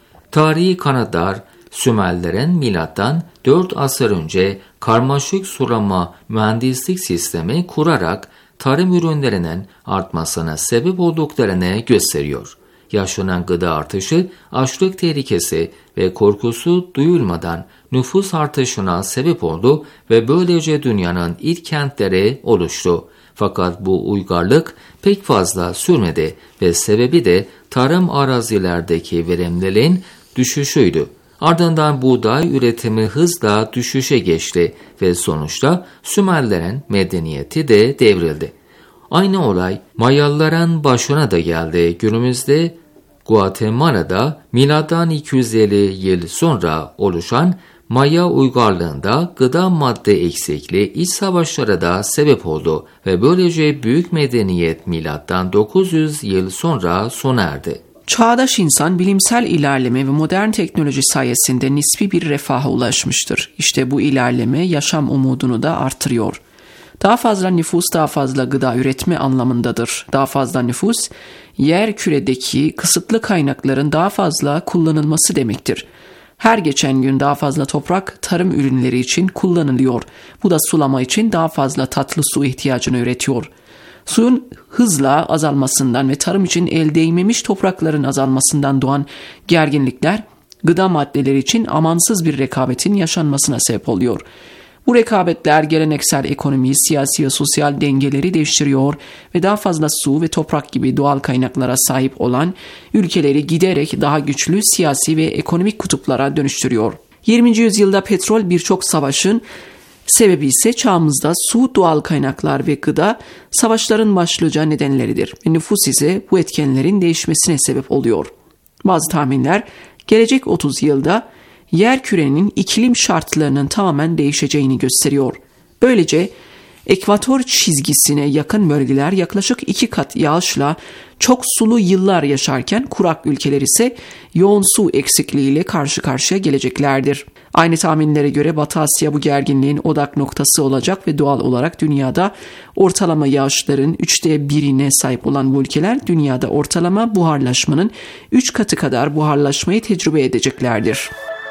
S4: Tarihi kanıtlar, Sümerlerin milattan 4 asır önce karmaşık sulama mühendislik sistemi kurarak tarım ürünlerinin artmasına sebep olduklarını gösteriyor. Yaşanan gıda artışı, açlık tehlikesi ve korkusu duyulmadan nüfus artışına sebep oldu ve böylece dünyanın ilk kentleri oluştu. Fakat bu uygarlık pek fazla sürmedi ve sebebi de tarım arazilerdeki verimliliğin düşüşüydü. Ardından buğday üretimi hızla düşüşe geçti ve sonuçta Sümerlerin medeniyeti de devrildi. Aynı olay Mayalıların başına da geldi. Günümüzde Guatemala'da milattan 250 yıl sonra oluşan Maya uygarlığında gıda madde eksikliği iç savaşlara da sebep oldu ve böylece büyük medeniyet milattan 900 yıl sonra sona erdi.
S10: Çağdaş insan bilimsel ilerleme ve modern teknoloji sayesinde nispi bir refaha ulaşmıştır. İşte bu ilerleme yaşam umudunu da artırıyor. Daha fazla nüfus daha fazla gıda üretme anlamındadır. Daha fazla nüfus, yer küredeki kısıtlı kaynakların daha fazla kullanılması demektir. Her geçen gün daha fazla toprak tarım ürünleri için kullanılıyor. Bu da sulama için daha fazla tatlı su ihtiyacını üretiyor. Suyun hızla azalmasından ve tarım için el değmemiş toprakların azalmasından doğan gerginlikler, gıda maddeleri için amansız bir rekabetin yaşanmasına sebep oluyor. Bu rekabetler geleneksel ekonomiyi, siyasi ve sosyal dengeleri değiştiriyor ve daha fazla su ve toprak gibi doğal kaynaklara sahip olan ülkeleri giderek daha güçlü siyasi ve ekonomik kutuplara dönüştürüyor. 20. yüzyılda petrol birçok savaşın sebebi ise çağımızda su, doğal kaynaklar ve gıda savaşların başlıca nedenleridir. Ve nüfus ise bu etkenlerin değişmesine sebep oluyor. Bazı tahminler gelecek 30 yılda yer kürenin iklim şartlarının tamamen değişeceğini gösteriyor. Böylece ekvator çizgisine yakın bölgeler yaklaşık 2 kat yağışla çok sulu yıllar yaşarken kurak ülkeler ise yoğun su eksikliğiyle karşı karşıya geleceklerdir. Aynı tahminlere göre Batı Asya bu gerginliğin odak noktası olacak ve doğal olarak dünyada ortalama yağışların 1/3'ine sahip olan bu ülkeler dünyada ortalama buharlaşmanın 3 katı kadar buharlaşmayı tecrübe edeceklerdir.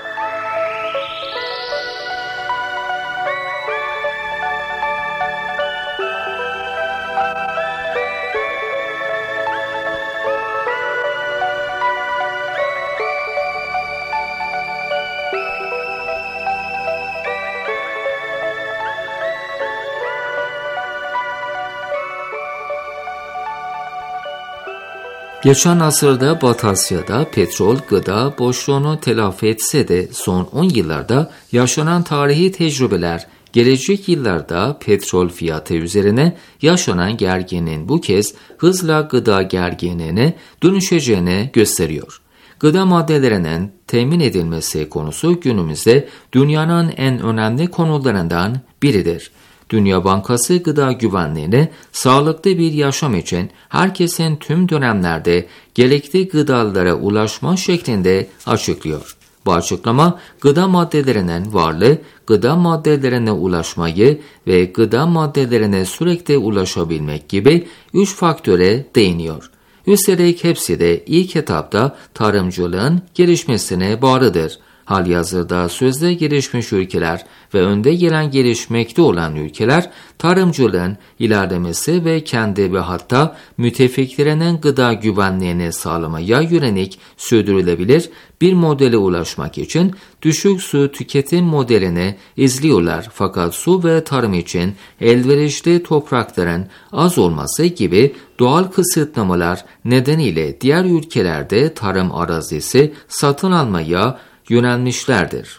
S4: Geçen asırda Batı Asya'da petrol gıda boşluğunu telafi etse de son 10 yıllarda yaşanan tarihi tecrübeler gelecek yıllarda petrol fiyatı üzerine yaşanan gerginliğin bu kez hızla gıda gerginliğine dönüşeceğini gösteriyor. Gıda maddelerinin temin edilmesi konusu günümüzde dünyanın en önemli konularından biridir. Dünya Bankası gıda güvenliğini sağlıklı bir yaşam için herkesin tüm dönemlerde gerekli gıdalara ulaşma şeklinde açıklıyor. Bu açıklama gıda maddelerinin varlığı, gıda maddelerine ulaşmayı ve gıda maddelerine sürekli ulaşabilmek gibi 3 faktöre değiniyor. Üstelik hepsi de ilk etapta tarımcılığın gelişmesine bağlıdır. Halihazırda sözde gelişmiş ülkeler ve önde gelen gelişmekte olan ülkeler tarımcılığın ilerlemesi ve kendi ve hatta müttefiklerinin gıda güvenliğini sağlamaya yönelik sürdürülebilir bir modele ulaşmak için düşük su tüketim modelini izliyorlar. Fakat su ve tarım için elverişli toprakların az olması gibi doğal kısıtlamalar nedeniyle diğer ülkelerde tarım arazisi satın almaya yönelmişlerdir.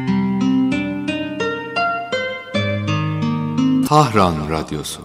S13: Tahran Radyosu.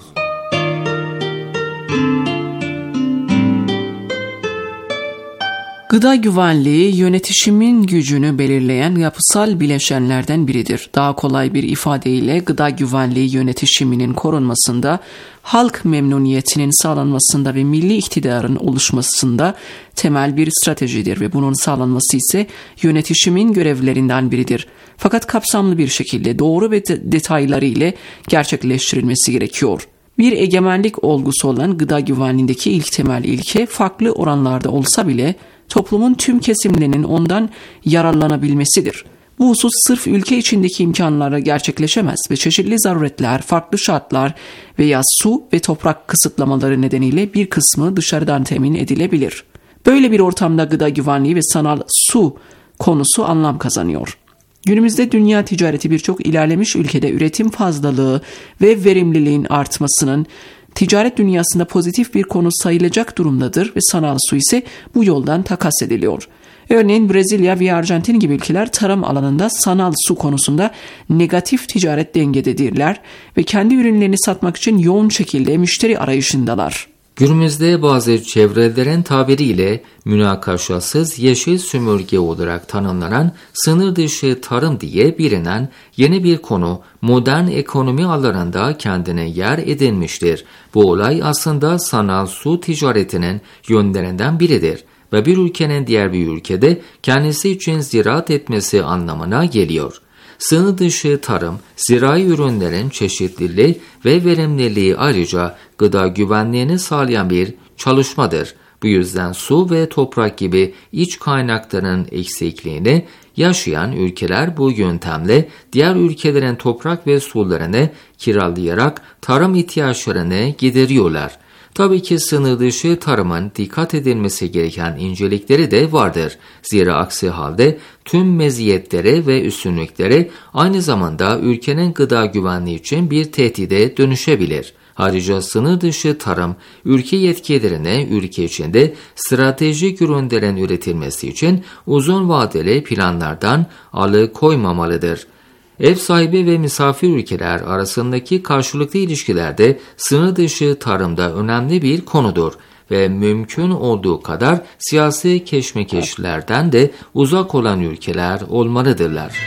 S10: Gıda güvenliği yönetişimin gücünü belirleyen yapısal bileşenlerden biridir. Daha kolay bir ifadeyle gıda güvenliği yönetişiminin korunmasında, halk memnuniyetinin sağlanmasında ve milli iktidarın oluşmasında temel bir stratejidir ve bunun sağlanması ise yönetişimin görevlerinden biridir. Fakat kapsamlı bir şekilde doğru ve detayları ile gerçekleştirilmesi gerekiyor. Bir egemenlik olgusu olan gıda güvenliğindeki ilk temel ilke farklı oranlarda olsa bile toplumun tüm kesimlerinin ondan yararlanabilmesidir. Bu husus sırf ülke içindeki imkanlarla gerçekleşemez ve çeşitli zaruretler, farklı şartlar veya su ve toprak kısıtlamaları nedeniyle bir kısmı dışarıdan temin edilebilir. Böyle bir ortamda gıda güvenliği ve sanal su konusu anlam kazanıyor. Günümüzde dünya ticareti birçok ilerlemiş ülkede üretim fazlalığı ve verimliliğin artmasının ticaret dünyasında pozitif bir konu sayılacak durumdadır ve sanal su ise bu yoldan takas ediliyor. Örneğin Brezilya ve Arjantin gibi ülkeler tarım alanında sanal su konusunda negatif ticaret dengededirler ve kendi ürünlerini satmak için yoğun şekilde müşteri arayışındalar.
S4: Günümüzde bazı çevrelerin tabiriyle münakaşasız yeşil sömürge olarak tanımlanan sınır dışı tarım diye bilinen yeni bir konu modern ekonomi alanında kendine yer edinmiştir. Bu olay aslında sanal su ticaretinin yönlerinden biridir ve bir ülkenin diğer bir ülkede kendisi için ziraat etmesi anlamına geliyor. Sınır dışı tarım, zirai ürünlerin çeşitliliği ve verimliliği ayrıca gıda güvenliğini sağlayan bir çalışmadır. Bu yüzden su ve toprak gibi iç kaynakların eksikliğini yaşayan ülkeler bu yöntemle diğer ülkelerin toprak ve sularını kiralayarak tarım ihtiyaçlarını gideriyorlar. Tabii ki sınır dışı tarımın dikkat edilmesi gereken incelikleri de vardır. Zira aksi halde tüm meziyetleri ve üstünlükleri aynı zamanda ülkenin gıda güvenliği için bir tehdide dönüşebilir. Ayrıca sınır dışı tarım, ülke yetkilerine ülke içinde stratejik ürünlerin üretilmesi için uzun vadeli planlardan alıkoymamalıdır. Ev sahibi ve misafir ülkeler arasındaki karşılıklı ilişkilerde sınır dışı tarımda önemli bir konudur ve mümkün olduğu kadar siyasi keşmekeşlerden de uzak olan ülkeler olmalıdırlar.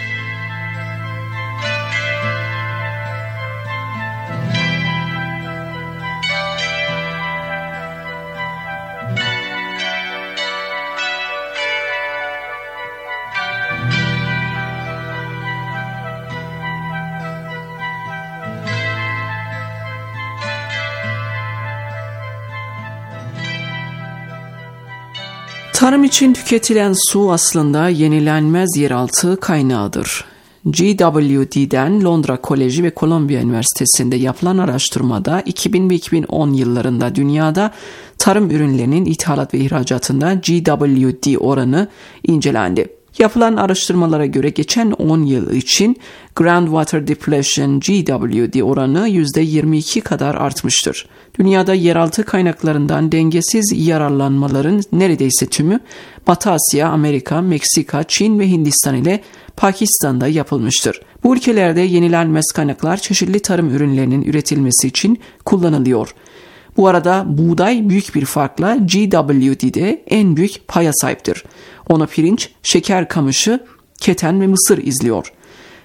S10: Tarım için tüketilen su aslında yenilenmez yeraltı kaynağıdır. GWD'den Londra Koleji ve Columbia Üniversitesi'nde yapılan araştırmada 2000 ve 2010 yıllarında dünyada tarım ürünlerinin ithalat ve ihracatında GWD oranı incelendi. Yapılan araştırmalara göre geçen 10 yıl için groundwater depletion GWD oranı %22 kadar artmıştır. Dünyada yeraltı kaynaklarından dengesiz yararlanmaların neredeyse tümü Batı Asya, Amerika, Meksika, Çin ve Hindistan ile Pakistan'da yapılmıştır. Bu ülkelerde yenilenmez kaynaklar çeşitli tarım ürünlerinin üretilmesi için kullanılıyor. Bu arada buğday büyük bir farkla GWD'de en büyük paya sahiptir. Onu pirinç, şeker kamışı, keten ve mısır izliyor.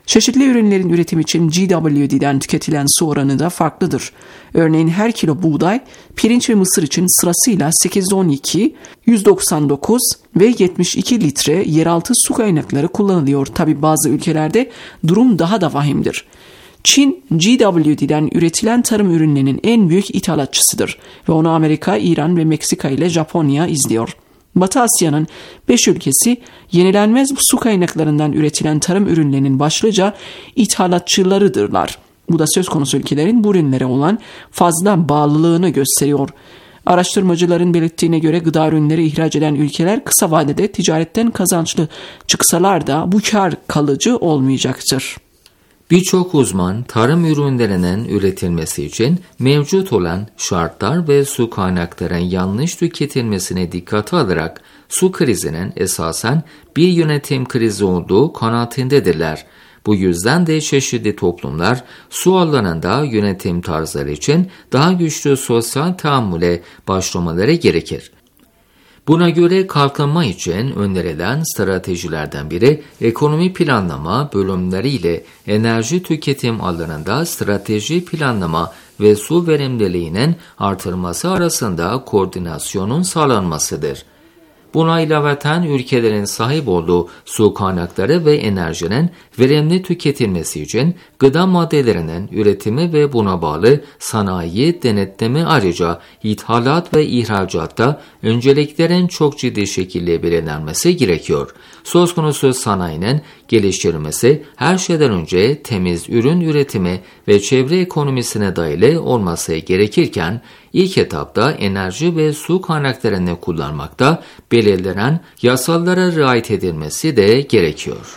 S10: Çeşitli ürünlerin üretimi için GWD'den tüketilen su oranı da farklıdır. Örneğin her kilo buğday, pirinç ve mısır için sırasıyla 812, 199 ve 72 litre yeraltı su kaynakları kullanılıyor. Tabi bazı ülkelerde durum daha da vahimdir. Çin, GWD'den üretilen tarım ürünlerinin en büyük ithalatçısıdır ve onu Amerika, İran ve Meksika ile Japonya izliyor. Batı Asya'nın 5 ülkesi yenilenmez su kaynaklarından üretilen tarım ürünlerinin başlıca ithalatçılarıdırlar. Bu da söz konusu ülkelerin bu ürünlere olan fazla bağlılığını gösteriyor. Araştırmacıların belirttiğine göre gıda ürünleri ihraç eden ülkeler kısa vadede ticaretten kazançlı çıksalar da bu kar kalıcı olmayacaktır.
S4: Birçok uzman tarım ürünlerinin üretilmesi için mevcut olan şartlar ve su kaynaklarının yanlış tüketilmesine dikkate alarak su krizinin esasen bir yönetim krizi olduğu kanaatindedirler. Bu yüzden de çeşitli toplumlar su alanında yönetim tarzları için daha güçlü sosyal tahammüle başlamaları gerekir. Buna göre kalkınma için önerilen stratejilerden biri ekonomi planlama bölümleriyle enerji tüketim alanında strateji planlama ve su verimliliğinin artırılması arasında koordinasyonun sağlanmasıdır. Buna ilaveten ülkelerin sahip olduğu su kaynakları ve enerjinin verimli tüketilmesi için gıda maddelerinin üretimi ve buna bağlı sanayi denetleme ayrıca ithalat ve ihracatta önceliklerin çok ciddi şekilde belirlenmesi gerekiyor. Söz konusu sanayinin geliştirilmesi her şeyden önce temiz ürün üretimi ve çevre ekonomisine dayalı olması gerekirken ilk etapta enerji ve su kaynaklarını kullanmakta belirlenen yasalara riayet edilmesi de gerekiyor.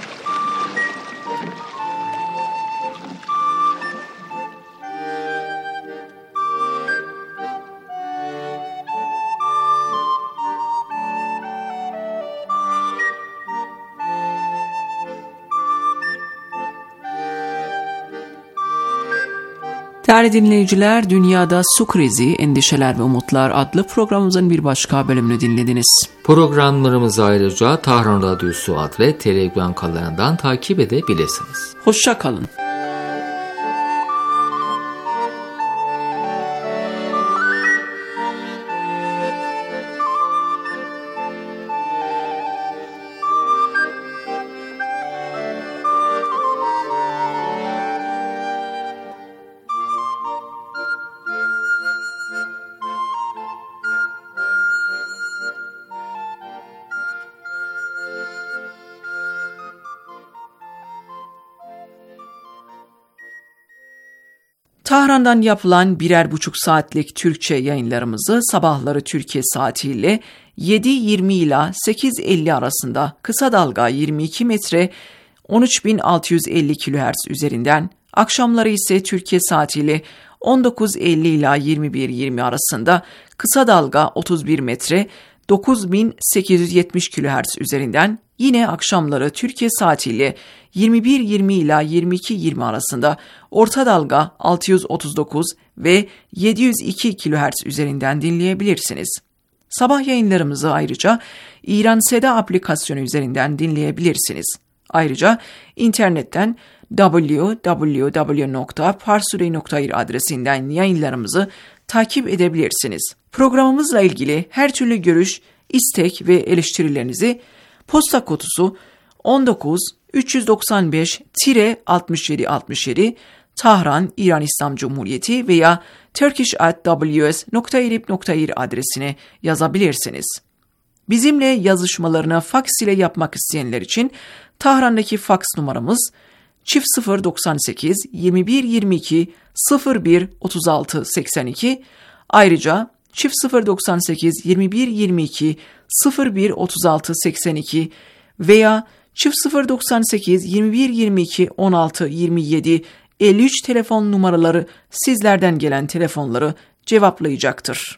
S10: Değerli dinleyiciler, Dünyada Su Krizi, Endişeler ve Umutlar adlı programımızın bir başka bölümünü dinlediniz.
S4: Programlarımızı ayrıca Tahran Radyosu adlı Telegram kanalından takip edebilirsiniz.
S10: Hoşça kalın. Tahran'dan yapılan 1,5 saatlik Türkçe yayınlarımızı sabahları Türkiye saatiyle 7.20 ila 8.50 arasında kısa dalga 22 metre 13.650 kHz üzerinden, akşamları ise Türkiye saatiyle 19.50 ila 21.20 arasında kısa dalga 31 metre 9.870 kHz üzerinden, yine akşamları Türkiye saatiyle 21.20 ila 22.20 arasında orta dalga 639 ve 702 kHz üzerinden dinleyebilirsiniz. Sabah yayınlarımızı ayrıca İran Seda aplikasyonu üzerinden dinleyebilirsiniz. Ayrıca internetten www.parsurey.ir adresinden yayınlarımızı takip edebilirsiniz. Programımızla ilgili her türlü görüş, istek ve eleştirilerinizi posta kutusu 19-395-6767 Tahran, İran İslam Cumhuriyeti veya turkish@ws.irib.ir adresine yazabilirsiniz. Bizimle yazışmalarını faks ile yapmak isteyenler için Tahran'daki faks numaramız 098 21 22 01 36 82, ayrıca 098 21 22 01 36 82 veya 098 21 22 16 27 53 telefon numaraları sizlerden gelen telefonları cevaplayacaktır.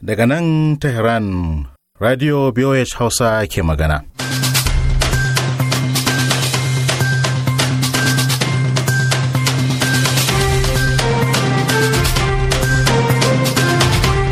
S15: Daga nan Tehran, Radio BOH Hausa ke magana.